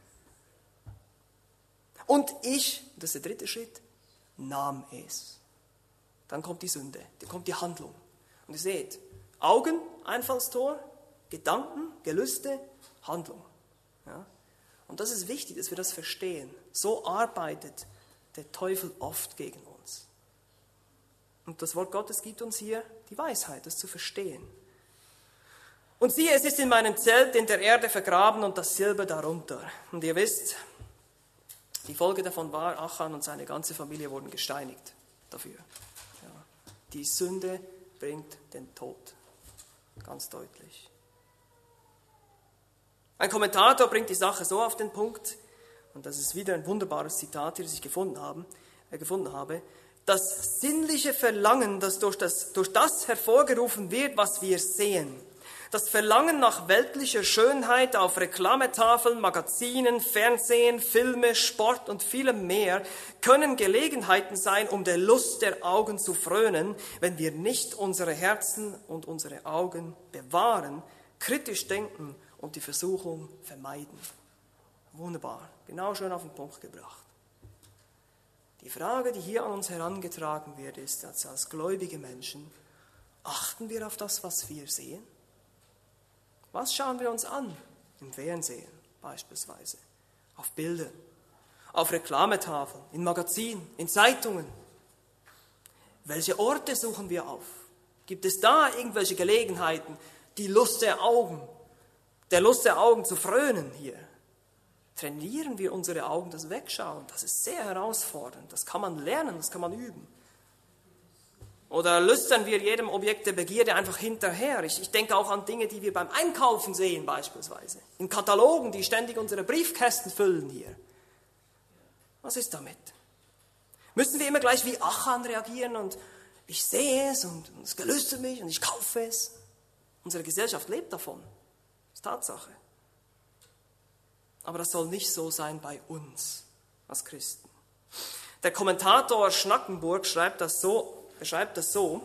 Und ich, das ist der dritte Schritt, nahm es. Dann kommt die Sünde, dann kommt die Handlung. Und ihr seht, Augen, Einfallstor, Gedanken, Gelüste, Handlung. Ja? Und das ist wichtig, dass wir das verstehen. So arbeitet der Teufel oft gegen uns. Und das Wort Gottes gibt uns hier die Weisheit, das zu verstehen. Und siehe, es ist in meinem Zelt in der Erde vergraben und das Silber darunter. Und ihr wisst, die Folge davon war, Achan und seine ganze Familie wurden gesteinigt dafür. Ja. Die Sünde bringt den Tod. Ganz deutlich. Ein Kommentator bringt die Sache so auf den Punkt, und das ist wieder ein wunderbares Zitat, das ich gefunden, haben, äh, gefunden habe, das sinnliche Verlangen, das durch, das durch das hervorgerufen wird, was wir sehen, das Verlangen nach weltlicher Schönheit auf Reklametafeln, Magazinen, Fernsehen, Filme, Sport und vielem mehr, können Gelegenheiten sein, um der Lust der Augen zu frönen, wenn wir nicht unsere Herzen und unsere Augen bewahren, kritisch denken und die Versuchung vermeiden. Wunderbar, genau schön auf den Punkt gebracht. Die Frage, die hier an uns herangetragen wird, ist, dass als gläubige Menschen, achten wir auf das, was wir sehen? Was schauen wir uns an? Im Fernsehen beispielsweise, auf Bildern, auf Reklametafeln, in Magazinen, in Zeitungen. Welche Orte suchen wir auf? Gibt es da irgendwelche Gelegenheiten, die Lust der Augen, der Lust der Augen zu frönen hier? Trainieren wir unsere Augen, das Wegschauen? Das ist sehr herausfordernd. Das kann man lernen, das kann man üben. Oder lüstern wir jedem Objekt der Begierde einfach hinterher? Ich, ich denke auch an Dinge, die wir beim Einkaufen sehen beispielsweise. In Katalogen, die ständig unsere Briefkästen füllen hier. Was ist damit? Müssen wir immer gleich wie Achan reagieren und ich sehe es und es gelüstet mich und ich kaufe es? Unsere Gesellschaft lebt davon. Das ist Tatsache. Aber das soll nicht so sein bei uns als Christen. Der Kommentator Schnackenburg schreibt das so, beschreibt das so: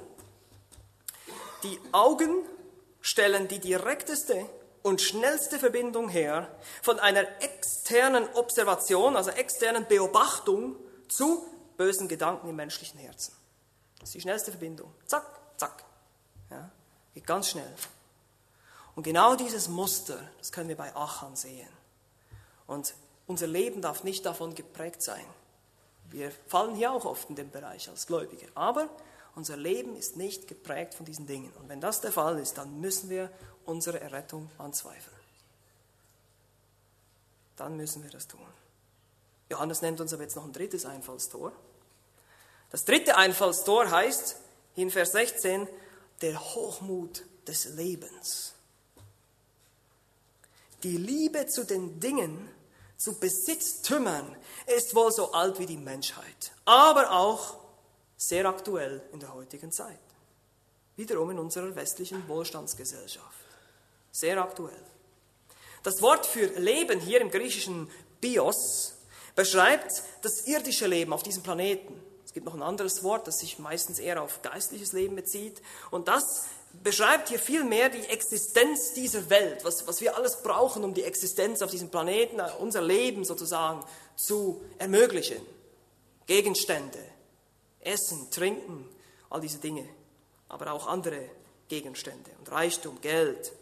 Die Augen stellen die direkteste und schnellste Verbindung her von einer externen Observation, also externen Beobachtung zu bösen Gedanken im menschlichen Herzen. Das ist die schnellste Verbindung. Zack, zack. Ja, geht ganz schnell. Und genau dieses Muster, das können wir bei Achan sehen. Und unser Leben darf nicht davon geprägt sein. Wir fallen hier auch oft in den Bereich als Gläubige. Aber unser Leben ist nicht geprägt von diesen Dingen. Und wenn das der Fall ist, dann müssen wir unsere Errettung anzweifeln. Dann müssen wir das tun. Johannes nennt uns aber jetzt noch ein drittes Einfallstor. Das dritte Einfallstor heißt, in Vers sechzehn, der Hochmut des Lebens. Die Liebe zu den Dingen, zu Besitztümern, ist wohl so alt wie die Menschheit, aber auch sehr aktuell in der heutigen Zeit. Wiederum in unserer westlichen Wohlstandsgesellschaft. Sehr aktuell. Das Wort für Leben hier im griechischen Bios beschreibt das irdische Leben auf diesem Planeten. Es gibt noch ein anderes Wort, das sich meistens eher auf geistliches Leben bezieht. Und das beschreibt hier vielmehr die Existenz dieser Welt, was, was wir alles brauchen, um die Existenz auf diesem Planeten, unser Leben sozusagen zu ermöglichen. Gegenstände, Essen, Trinken, all diese Dinge, aber auch andere Gegenstände und Reichtum, Geld.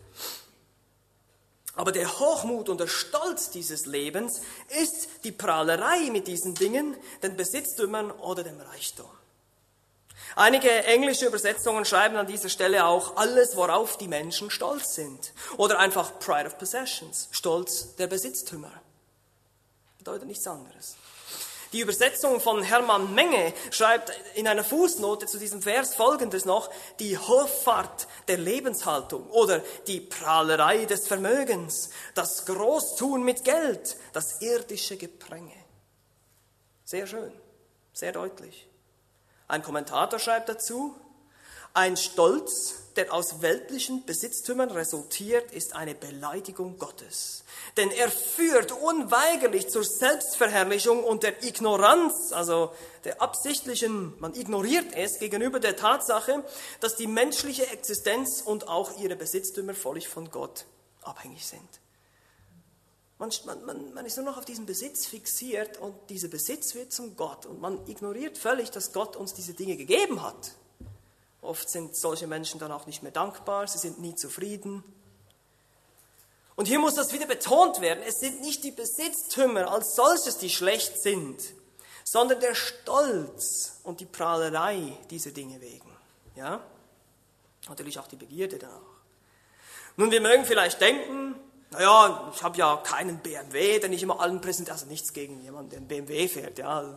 Aber der Hochmut und der Stolz dieses Lebens ist die Prahlerei mit diesen Dingen, den Besitztümern oder dem Reichtum. Einige englische Übersetzungen schreiben an dieser Stelle auch alles, worauf die Menschen stolz sind. Oder einfach Pride of Possessions, Stolz der Besitztümer. Bedeutet nichts anderes. Die Übersetzung von Hermann Menge schreibt in einer Fußnote zu diesem Vers Folgendes noch: Die Hoffart der Lebenshaltung oder die Prahlerei des Vermögens, das Großtun mit Geld, das irdische Gepränge. Sehr schön, sehr deutlich. Ein Kommentator schreibt dazu: Ein Stolz, der aus weltlichen Besitztümern resultiert, ist eine Beleidigung Gottes. Denn er führt unweigerlich zur Selbstverherrlichung und der Ignoranz, also der absichtlichen, man ignoriert es gegenüber der Tatsache, dass die menschliche Existenz und auch ihre Besitztümer völlig von Gott abhängig sind. Man, man, man ist nur noch auf diesen Besitz fixiert und dieser Besitz wird zum Gott. Und man ignoriert völlig, dass Gott uns diese Dinge gegeben hat. Oft sind solche Menschen dann auch nicht mehr dankbar, sie sind nie zufrieden. Und hier muss das wieder betont werden, es sind nicht die Besitztümer als solches, die schlecht sind, sondern der Stolz und die Prahlerei dieser Dinge wegen. Ja? Natürlich auch die Begierde danach. Nun, wir mögen vielleicht denken, naja, ich habe ja keinen B M W, den ich immer allen präsentiere, also nichts gegen jemanden, der einen B M W fährt, ja.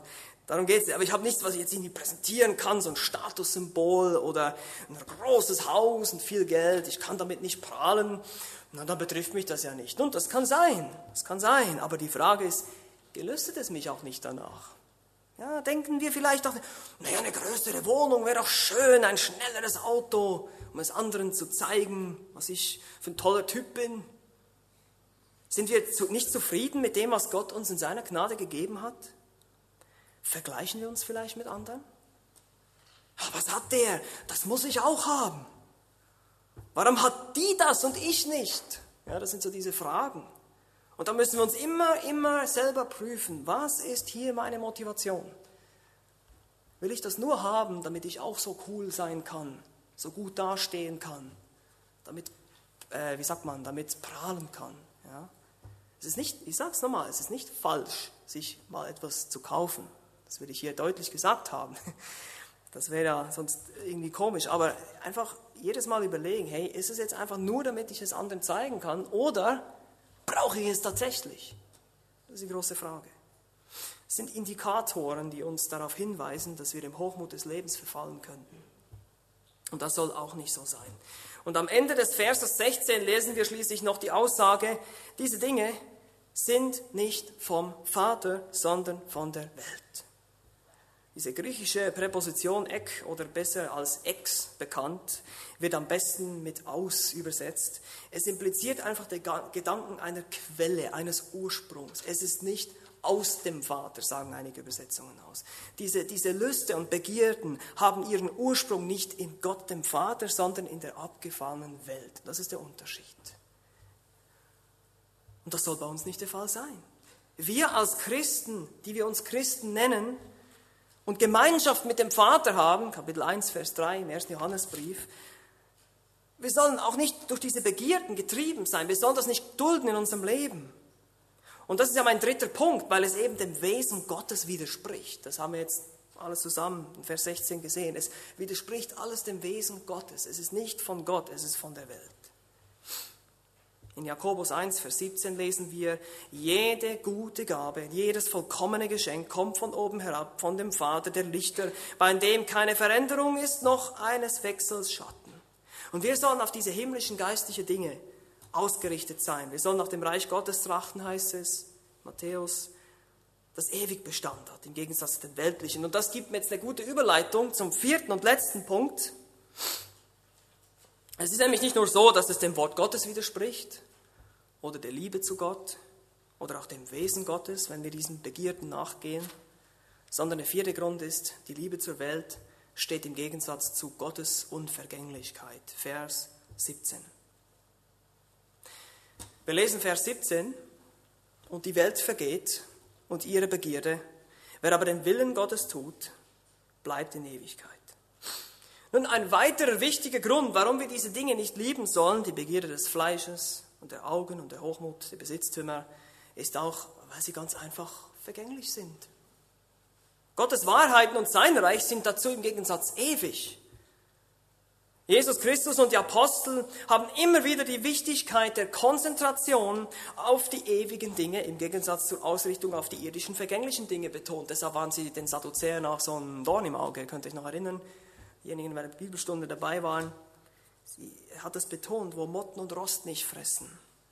Darum geht es. Aber ich habe nichts, was ich jetzt irgendwie präsentieren kann, so ein Statussymbol oder ein großes Haus und viel Geld. Ich kann damit nicht prahlen. Na, dann betrifft mich das ja nicht. Und das kann sein, das kann sein. Aber die Frage ist, gelüstet es mich auch nicht danach? Ja, denken wir vielleicht auch, naja, eine größere Wohnung wäre doch schön, ein schnelleres Auto, um es anderen zu zeigen, was ich für ein toller Typ bin. Sind wir nicht zufrieden mit dem, was Gott uns in seiner Gnade gegeben hat? Vergleichen wir uns vielleicht mit anderen? Ach, was hat der? Das muss ich auch haben. Warum hat die das und ich nicht? Ja, das sind so diese Fragen. Und da müssen wir uns immer, immer selber prüfen, was ist hier meine Motivation? Will ich das nur haben, damit ich auch so cool sein kann, so gut dastehen kann, damit, äh, wie sagt man, damit prahlen kann? Ja? Es ist nicht, ich sage es nochmal, es ist nicht falsch, sich mal etwas zu kaufen. Das will ich hier deutlich gesagt haben. Das wäre ja sonst irgendwie komisch. Aber einfach jedes Mal überlegen, hey, ist es jetzt einfach nur, damit ich es anderen zeigen kann? Oder brauche ich es tatsächlich? Das ist die große Frage. Es sind Indikatoren, die uns darauf hinweisen, dass wir im Hochmut des Lebens verfallen könnten. Und das soll auch nicht so sein. Und am Ende des Verses sechzehn lesen wir schließlich noch die Aussage, diese Dinge sind nicht vom Vater, sondern von der Welt. Diese griechische Präposition ek oder besser als ex bekannt, wird am besten mit aus übersetzt. Es impliziert einfach den Gedanken einer Quelle, eines Ursprungs. Es ist nicht aus dem Vater, sagen einige Übersetzungen aus. Diese, diese Lüste und Begierden haben ihren Ursprung nicht in Gott dem Vater, sondern in der abgefallenen Welt. Das ist der Unterschied. Und das soll bei uns nicht der Fall sein. Wir als Christen, die wir uns Christen nennen, und Gemeinschaft mit dem Vater haben, Kapitel eins, Vers drei im ersten Johannesbrief, wir sollen auch nicht durch diese Begierden getrieben sein, wir sollen das nicht dulden in unserem Leben. Und das ist ja mein dritter Punkt, weil es eben dem Wesen Gottes widerspricht. Das haben wir jetzt alles zusammen in Vers sechzehn gesehen. Es widerspricht alles dem Wesen Gottes. Es ist nicht von Gott, es ist von der Welt. In Jakobus eins, Vers siebzehn lesen wir, jede gute Gabe, jedes vollkommene Geschenk kommt von oben herab, von dem Vater der Lichter, bei dem keine Veränderung ist, noch eines Wechsels Schatten. Und wir sollen auf diese himmlischen, geistlichen Dinge ausgerichtet sein. Wir sollen nach dem Reich Gottes trachten, heißt es, Matthäus, das ewig Bestand hat, im Gegensatz zu den weltlichen. Und das gibt mir jetzt eine gute Überleitung zum vierten und letzten Punkt. Es ist nämlich nicht nur so, dass es dem Wort Gottes widerspricht oder der Liebe zu Gott oder auch dem Wesen Gottes, wenn wir diesen Begierden nachgehen, sondern der vierte Grund ist, die Liebe zur Welt steht im Gegensatz zu Gottes Unvergänglichkeit. Vers siebzehn. Wir lesen Vers siebzehn, und die Welt vergeht und ihre Begierde, wer aber den Willen Gottes tut, bleibt in Ewigkeit. Nun, ein weiterer wichtiger Grund, warum wir diese Dinge nicht lieben sollen, die Begierde des Fleisches und der Augen und der Hochmut, der Besitztümer, ist auch, weil sie ganz einfach vergänglich sind. Gottes Wahrheiten und sein Reich sind dazu im Gegensatz ewig. Jesus Christus und die Apostel haben immer wieder die Wichtigkeit der Konzentration auf die ewigen Dinge im Gegensatz zur Ausrichtung auf die irdischen, vergänglichen Dinge betont. Deshalb waren sie den Sadduzäern auch so ein Dorn im Auge, könnt ihr euch noch erinnern. Diejenigen, die bei der Bibelstunde dabei waren, sie hat es betont, wo Motten und Rost nicht fressen.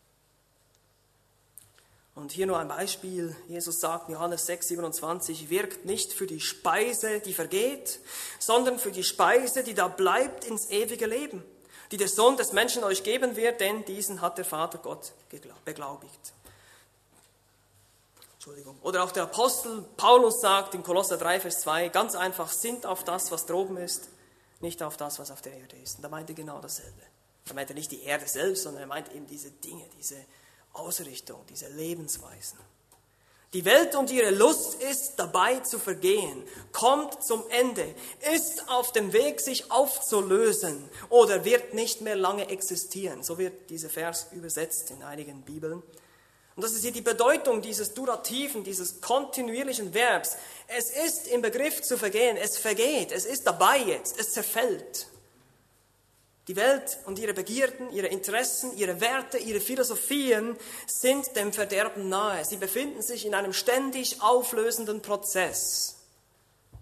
Und hier nur ein Beispiel. Jesus sagt in Johannes sechs, siebenundzwanzig, wirkt nicht für die Speise, die vergeht, sondern für die Speise, die da bleibt ins ewige Leben, die der Sohn des Menschen euch geben wird, denn diesen hat der Vater Gott beglaubigt. Entschuldigung. Oder auch der Apostel Paulus sagt in Kolosser drei, Vers zwei, ganz einfach, sinnt auf das, was droben ist, nicht auf das, was auf der Erde ist. Und da meint er genau dasselbe. Da meint er nicht die Erde selbst, sondern er meint eben diese Dinge, diese Ausrichtung, diese Lebensweisen. Die Welt und ihre Lust ist dabei zu vergehen, kommt zum Ende, ist auf dem Weg, sich aufzulösen oder wird nicht mehr lange existieren. So wird dieser Vers übersetzt in einigen Bibeln. Und das ist hier die Bedeutung dieses Durativen, dieses kontinuierlichen Verbs. Es ist im Begriff zu vergehen, es vergeht, es ist dabei jetzt, es zerfällt. Die Welt und ihre Begierden, ihre Interessen, ihre Werte, ihre Philosophien sind dem Verderben nahe. Sie befinden sich in einem ständig auflösenden Prozess.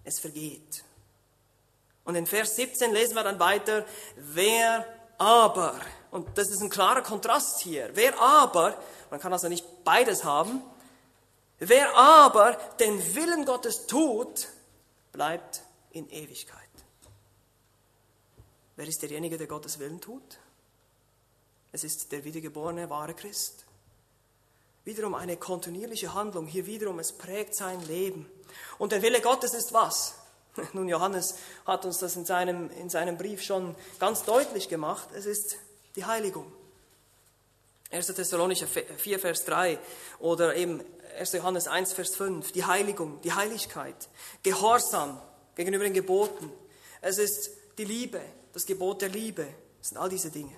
es vergeht. Und in Vers siebzehn lesen wir dann weiter, wer aber, und das ist ein klarer Kontrast hier, wer aber, man kann also nicht beides haben, wer aber den Willen Gottes tut, bleibt in Ewigkeit. Wer ist derjenige, der Gottes Willen tut? Es ist der wiedergeborene, wahre Christ. Wiederum eine kontinuierliche Handlung, hier wiederum, es prägt sein Leben. Und der Wille Gottes ist was? Nun, Johannes hat uns das in seinem, in seinem Brief schon ganz deutlich gemacht. Es ist die Heiligung. erster Thessalonicher vier, Vers drei oder eben erster Johannes eins, Vers fünf. Die Heiligung, die Heiligkeit, Gehorsam gegenüber den Geboten. Es ist die Liebe, das Gebot der Liebe. Es sind all diese Dinge.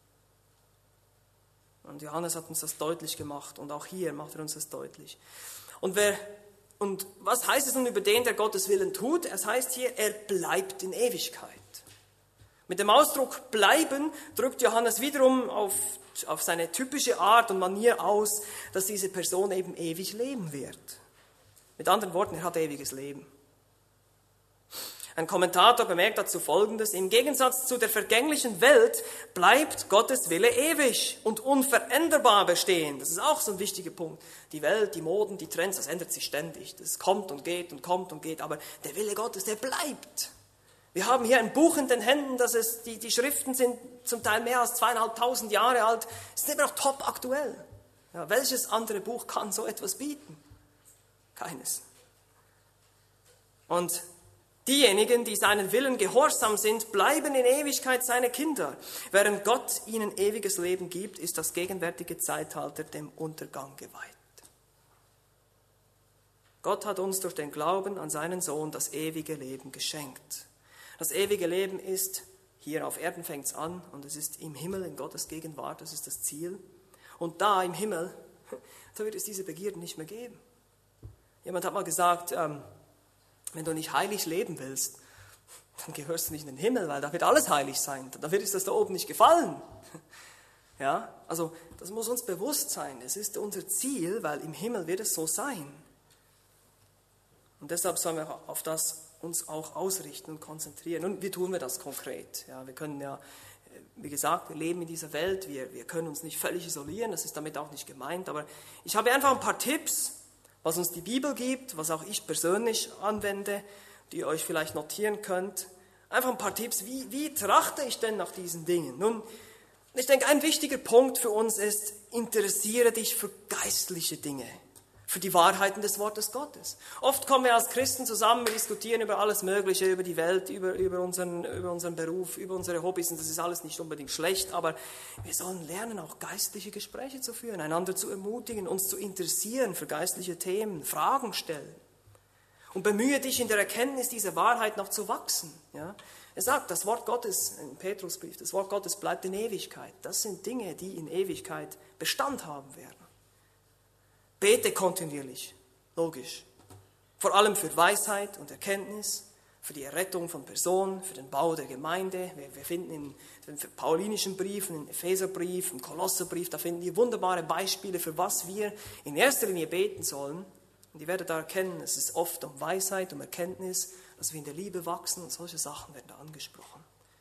Und Johannes hat uns das deutlich gemacht und auch hier macht er uns das deutlich. Und wer Und was heißt es nun über den, der Gottes Willen tut? Es heißt hier, er bleibt in Ewigkeit. Mit dem Ausdruck bleiben drückt Johannes wiederum auf, auf seine typische Art und Manier aus, dass diese Person eben ewig leben wird. Mit anderen Worten, er hat ewiges Leben. Ein Kommentator bemerkt dazu Folgendes: Im Gegensatz zu der vergänglichen Welt bleibt Gottes Wille ewig und unveränderbar bestehen. Das ist auch so ein wichtiger Punkt. Die Welt, die Moden, die Trends, das ändert sich ständig. Das kommt und geht und kommt und geht. Aber der Wille Gottes, der bleibt. Wir haben hier ein Buch in den Händen, das es, die, die Schriften sind zum Teil mehr als zweieinhalbtausend Jahre alt. Es ist immer noch top aktuell. Ja, welches andere Buch kann so etwas bieten? Keines. Und diejenigen, die seinen Willen gehorsam sind, bleiben in Ewigkeit seine Kinder. Während Gott ihnen ewiges Leben gibt, ist das gegenwärtige Zeitalter dem Untergang geweiht. Gott hat uns durch den Glauben an seinen Sohn das ewige Leben geschenkt. Das ewige Leben ist, hier auf Erden fängt es an, und es ist im Himmel, in Gottes Gegenwart, das ist das Ziel. Und da im Himmel, da wird es diese Begierden nicht mehr geben. Jemand hat mal gesagt, ähm, wenn du nicht heilig leben willst, dann gehörst du nicht in den Himmel, weil da wird alles heilig sein. Da wird es das da oben nicht gefallen. Ja, also das muss uns bewusst sein. Es ist unser Ziel, weil im Himmel wird es so sein. Und deshalb sollen wir auf das uns auch ausrichten und konzentrieren. Und wie tun wir das konkret? Ja, wir können ja, wie gesagt, wir leben in dieser Welt, wir, wir können uns nicht völlig isolieren, das ist damit auch nicht gemeint, aber ich habe einfach ein paar Tipps, was uns die Bibel gibt, was auch ich persönlich anwende, die ihr euch vielleicht notieren könnt. Einfach ein paar Tipps, wie, wie trachte ich denn nach diesen Dingen? Nun, ich denke, ein wichtiger Punkt für uns ist, interessiere dich für geistliche Dinge, für die Wahrheiten des Wortes Gottes. Oft kommen wir als Christen zusammen, wir diskutieren über alles Mögliche, über die Welt, über, über, unseren, über unseren Beruf, über unsere Hobbys, und das ist alles nicht unbedingt schlecht, aber wir sollen lernen, auch geistliche Gespräche zu führen, einander zu ermutigen, uns zu interessieren für geistliche Themen, Fragen stellen. Und bemühe dich in der Erkenntnis dieser Wahrheit noch zu wachsen. Ja? Er sagt, das Wort Gottes, im Petrusbrief, das Wort Gottes bleibt in Ewigkeit. Das sind Dinge, die in Ewigkeit Bestand haben werden. Bete kontinuierlich, logisch. Vor allem für Weisheit und Erkenntnis, für die Errettung von Personen, für den Bau der Gemeinde. Wir, wir finden in den paulinischen Briefen, im Epheserbrief, im Kolosserbrief, da finden wir wunderbare Beispiele, für was wir in erster Linie beten sollen. Und ihr werdet da erkennen, es ist oft um Weisheit, um Erkenntnis, dass wir in der Liebe wachsen, und solche Sachen werden da angesprochen.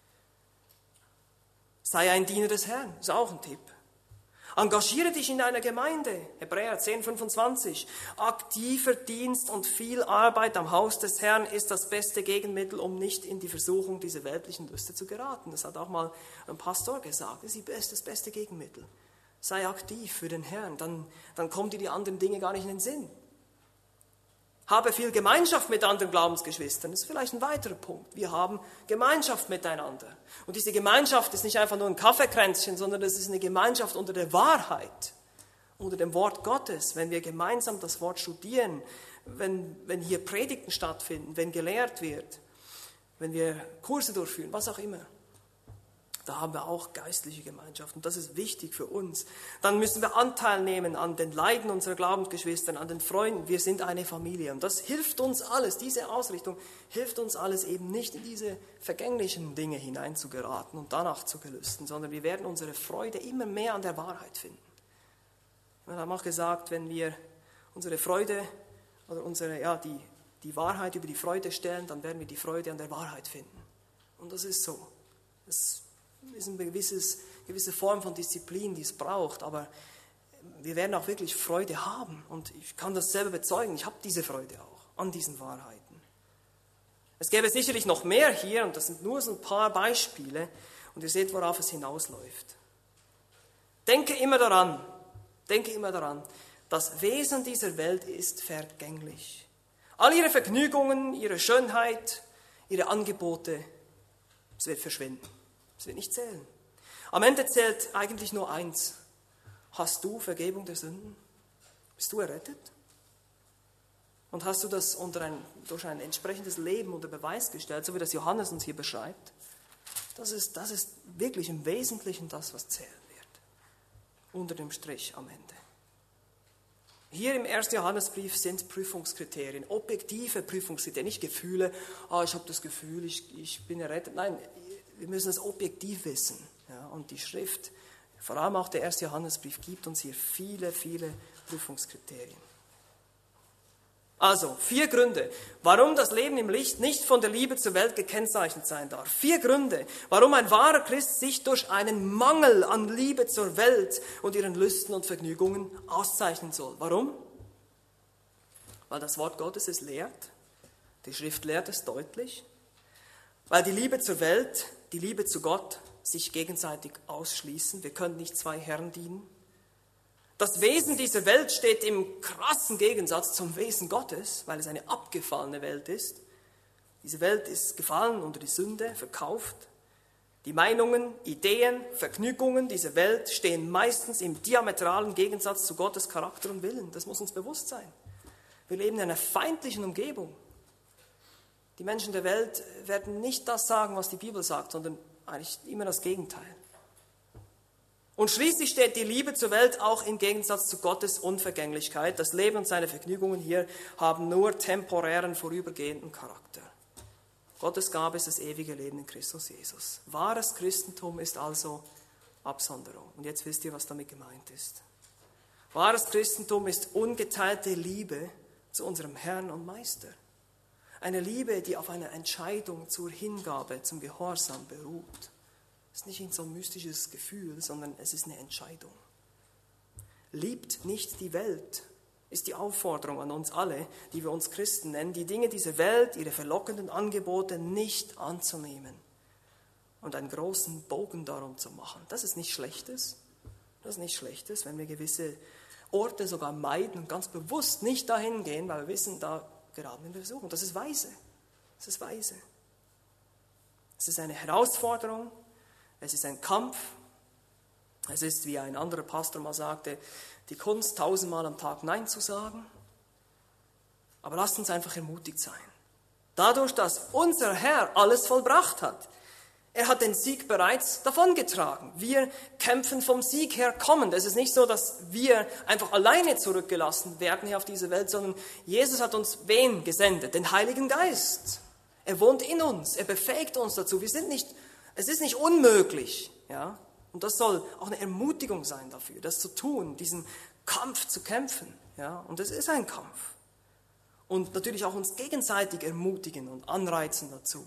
Sei ein Diener des Herrn, ist auch ein Tipp. Engagiere dich in deiner Gemeinde, Hebräer zehn, fünfundzwanzig. Aktiver Dienst und viel Arbeit am Haus des Herrn ist das beste Gegenmittel, um nicht in die Versuchung dieser weltlichen Lüste zu geraten. Das hat auch mal ein Pastor gesagt, das ist das beste Gegenmittel. Sei aktiv für den Herrn, dann, dann kommen dir die anderen Dinge gar nicht in den Sinn. Habe viel Gemeinschaft mit anderen Glaubensgeschwistern. Das ist vielleicht ein weiterer Punkt. Wir haben Gemeinschaft miteinander. Und diese Gemeinschaft ist nicht einfach nur ein Kaffeekränzchen, sondern das ist eine Gemeinschaft unter der Wahrheit, unter dem Wort Gottes. Wenn wir gemeinsam das Wort studieren, wenn, wenn hier Predigten stattfinden, wenn gelehrt wird, wenn wir Kurse durchführen, was auch immer. Da haben wir auch geistliche Gemeinschaft, und das ist wichtig für uns. Dann müssen wir Anteil nehmen an den Leiden unserer Glaubensgeschwister, an den Freunden. Wir sind eine Familie, und das hilft uns alles, diese Ausrichtung hilft uns alles, eben nicht in diese vergänglichen Dinge hineinzugeraten und danach zu gelüsten, sondern wir werden unsere Freude immer mehr an der Wahrheit finden. Wir haben auch gesagt, wenn wir unsere Freude oder unsere, ja, die, die Wahrheit über die Freude stellen, dann werden wir die Freude an der Wahrheit finden. Und das ist so. Es ist eine gewisses, gewisse Form von Disziplin, die es braucht, aber wir werden auch wirklich Freude haben. Und ich kann das selber bezeugen, ich habe diese Freude auch an diesen Wahrheiten. Es gäbe sicherlich noch mehr hier, und das sind nur so ein paar Beispiele, und ihr seht, worauf es hinausläuft. Denke immer daran, denke immer daran, das Wesen dieser Welt ist vergänglich. All ihre Vergnügungen, ihre Schönheit, ihre Angebote, es wird verschwinden. Es wird nicht zählen. Am Ende zählt eigentlich nur eins. Hast du Vergebung der Sünden? Bist du errettet? Und hast du das unter ein, durch ein entsprechendes Leben unter Beweis gestellt, so wie das Johannes uns hier beschreibt? Das ist, das ist wirklich im Wesentlichen das, was zählen wird. Unter dem Strich am Ende. Hier im ersten Johannesbrief sind Prüfungskriterien, objektive Prüfungskriterien, nicht Gefühle, ah, ich habe das Gefühl, ich, ich bin errettet. Nein, wir müssen es objektiv wissen. Ja, und die Schrift, vor allem auch der erste Johannesbrief, gibt uns hier viele, viele Prüfungskriterien. Also, vier Gründe, warum das Leben im Licht nicht von der Liebe zur Welt gekennzeichnet sein darf. Vier Gründe, warum ein wahrer Christ sich durch einen Mangel an Liebe zur Welt und ihren Lüsten und Vergnügungen auszeichnen soll. Warum? Weil das Wort Gottes es lehrt, die Schrift lehrt es deutlich, weil die Liebe zur Welt, die Liebe zu Gott sich gegenseitig ausschließen. Wir können nicht zwei Herren dienen. Das Wesen dieser Welt steht im krassen Gegensatz zum Wesen Gottes, weil es eine abgefallene Welt ist. Diese Welt ist gefallen unter die Sünde, verkauft. Die Meinungen, Ideen, Vergnügungen dieser Welt stehen meistens im diametralen Gegensatz zu Gottes Charakter und Willen. Das muss uns bewusst sein. Wir leben in einer feindlichen Umgebung. Die Menschen der Welt werden nicht das sagen, was die Bibel sagt, sondern eigentlich immer das Gegenteil. Und schließlich steht die Liebe zur Welt auch im Gegensatz zu Gottes Unvergänglichkeit. Das Leben und seine Vergnügungen hier haben nur temporären, vorübergehenden Charakter. Gottes Gabe ist das ewige Leben in Christus Jesus. Wahres Christentum ist also Absonderung. Und jetzt wisst ihr, was damit gemeint ist. Wahres Christentum ist ungeteilte Liebe zu unserem Herrn und Meister. Eine Liebe, die auf einer Entscheidung zur Hingabe, zum Gehorsam beruht. Es ist nicht so ein mystisches Gefühl, sondern es ist eine Entscheidung. Liebt nicht die Welt, ist die Aufforderung an uns alle, die wir uns Christen nennen, die Dinge dieser Welt, ihre verlockenden Angebote nicht anzunehmen und einen großen Bogen darum zu machen. Das ist nicht Schlechtes. Das ist nicht Schlechtes, wenn wir gewisse Orte sogar meiden und ganz bewusst nicht dahin gehen, weil wir wissen, da geraten wir in Versuchung. Das ist weise. Das ist weise. Es ist eine Herausforderung. Es ist ein Kampf. Es ist, wie ein anderer Pastor mal sagte, die Kunst, tausendmal am Tag Nein zu sagen. Aber lasst uns einfach ermutigt sein. Dadurch, dass unser Herr alles vollbracht hat. Er hat den Sieg bereits davongetragen. Wir kämpfen vom Sieg her kommend. Es ist nicht so, dass wir einfach alleine zurückgelassen werden hier auf dieser Welt, sondern Jesus hat uns wen gesendet? Den Heiligen Geist. Er wohnt in uns. Er befähigt uns dazu. Wir sind nicht Es ist nicht unmöglich, ja, und das soll auch eine Ermutigung sein dafür, das zu tun, diesen Kampf zu kämpfen, ja, und es ist ein Kampf. Und natürlich auch uns gegenseitig ermutigen und anreizen dazu.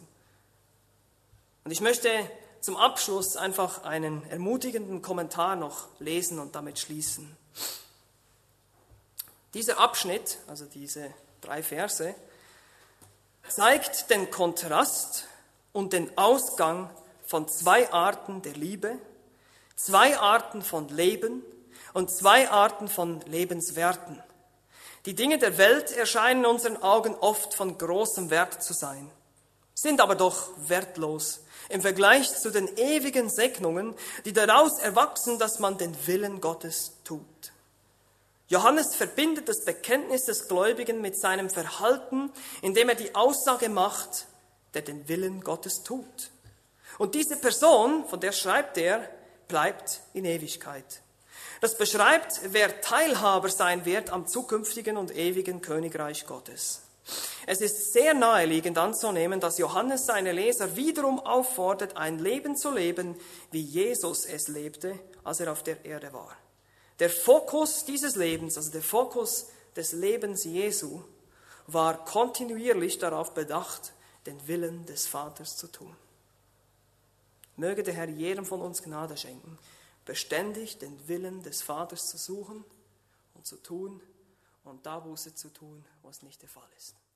Und ich möchte zum Abschluss einfach einen ermutigenden Kommentar noch lesen und damit schließen. Dieser Abschnitt, also diese drei Verse, zeigt den Kontrast und den Ausgang von zwei Arten der Liebe, zwei Arten von Leben und zwei Arten von Lebenswerten. Die Dinge der Welt erscheinen unseren Augen oft von großem Wert zu sein, sind aber doch wertlos im Vergleich zu den ewigen Segnungen, die daraus erwachsen, dass man den Willen Gottes tut. Johannes verbindet das Bekenntnis des Gläubigen mit seinem Verhalten, indem er die Aussage macht, der den Willen Gottes tut. Und diese Person, von der schreibt er, bleibt in Ewigkeit. Das beschreibt, wer Teilhaber sein wird am zukünftigen und ewigen Königreich Gottes. Es ist sehr naheliegend anzunehmen, dass Johannes seine Leser wiederum auffordert, ein Leben zu leben, wie Jesus es lebte, als er auf der Erde war. Der Fokus dieses Lebens, also der Fokus des Lebens Jesu, war kontinuierlich darauf bedacht, den Willen des Vaters zu tun. Möge der Herr jedem von uns Gnade schenken, beständig den Willen des Vaters zu suchen und zu tun und da Buße zu tun, wo es nicht der Fall ist.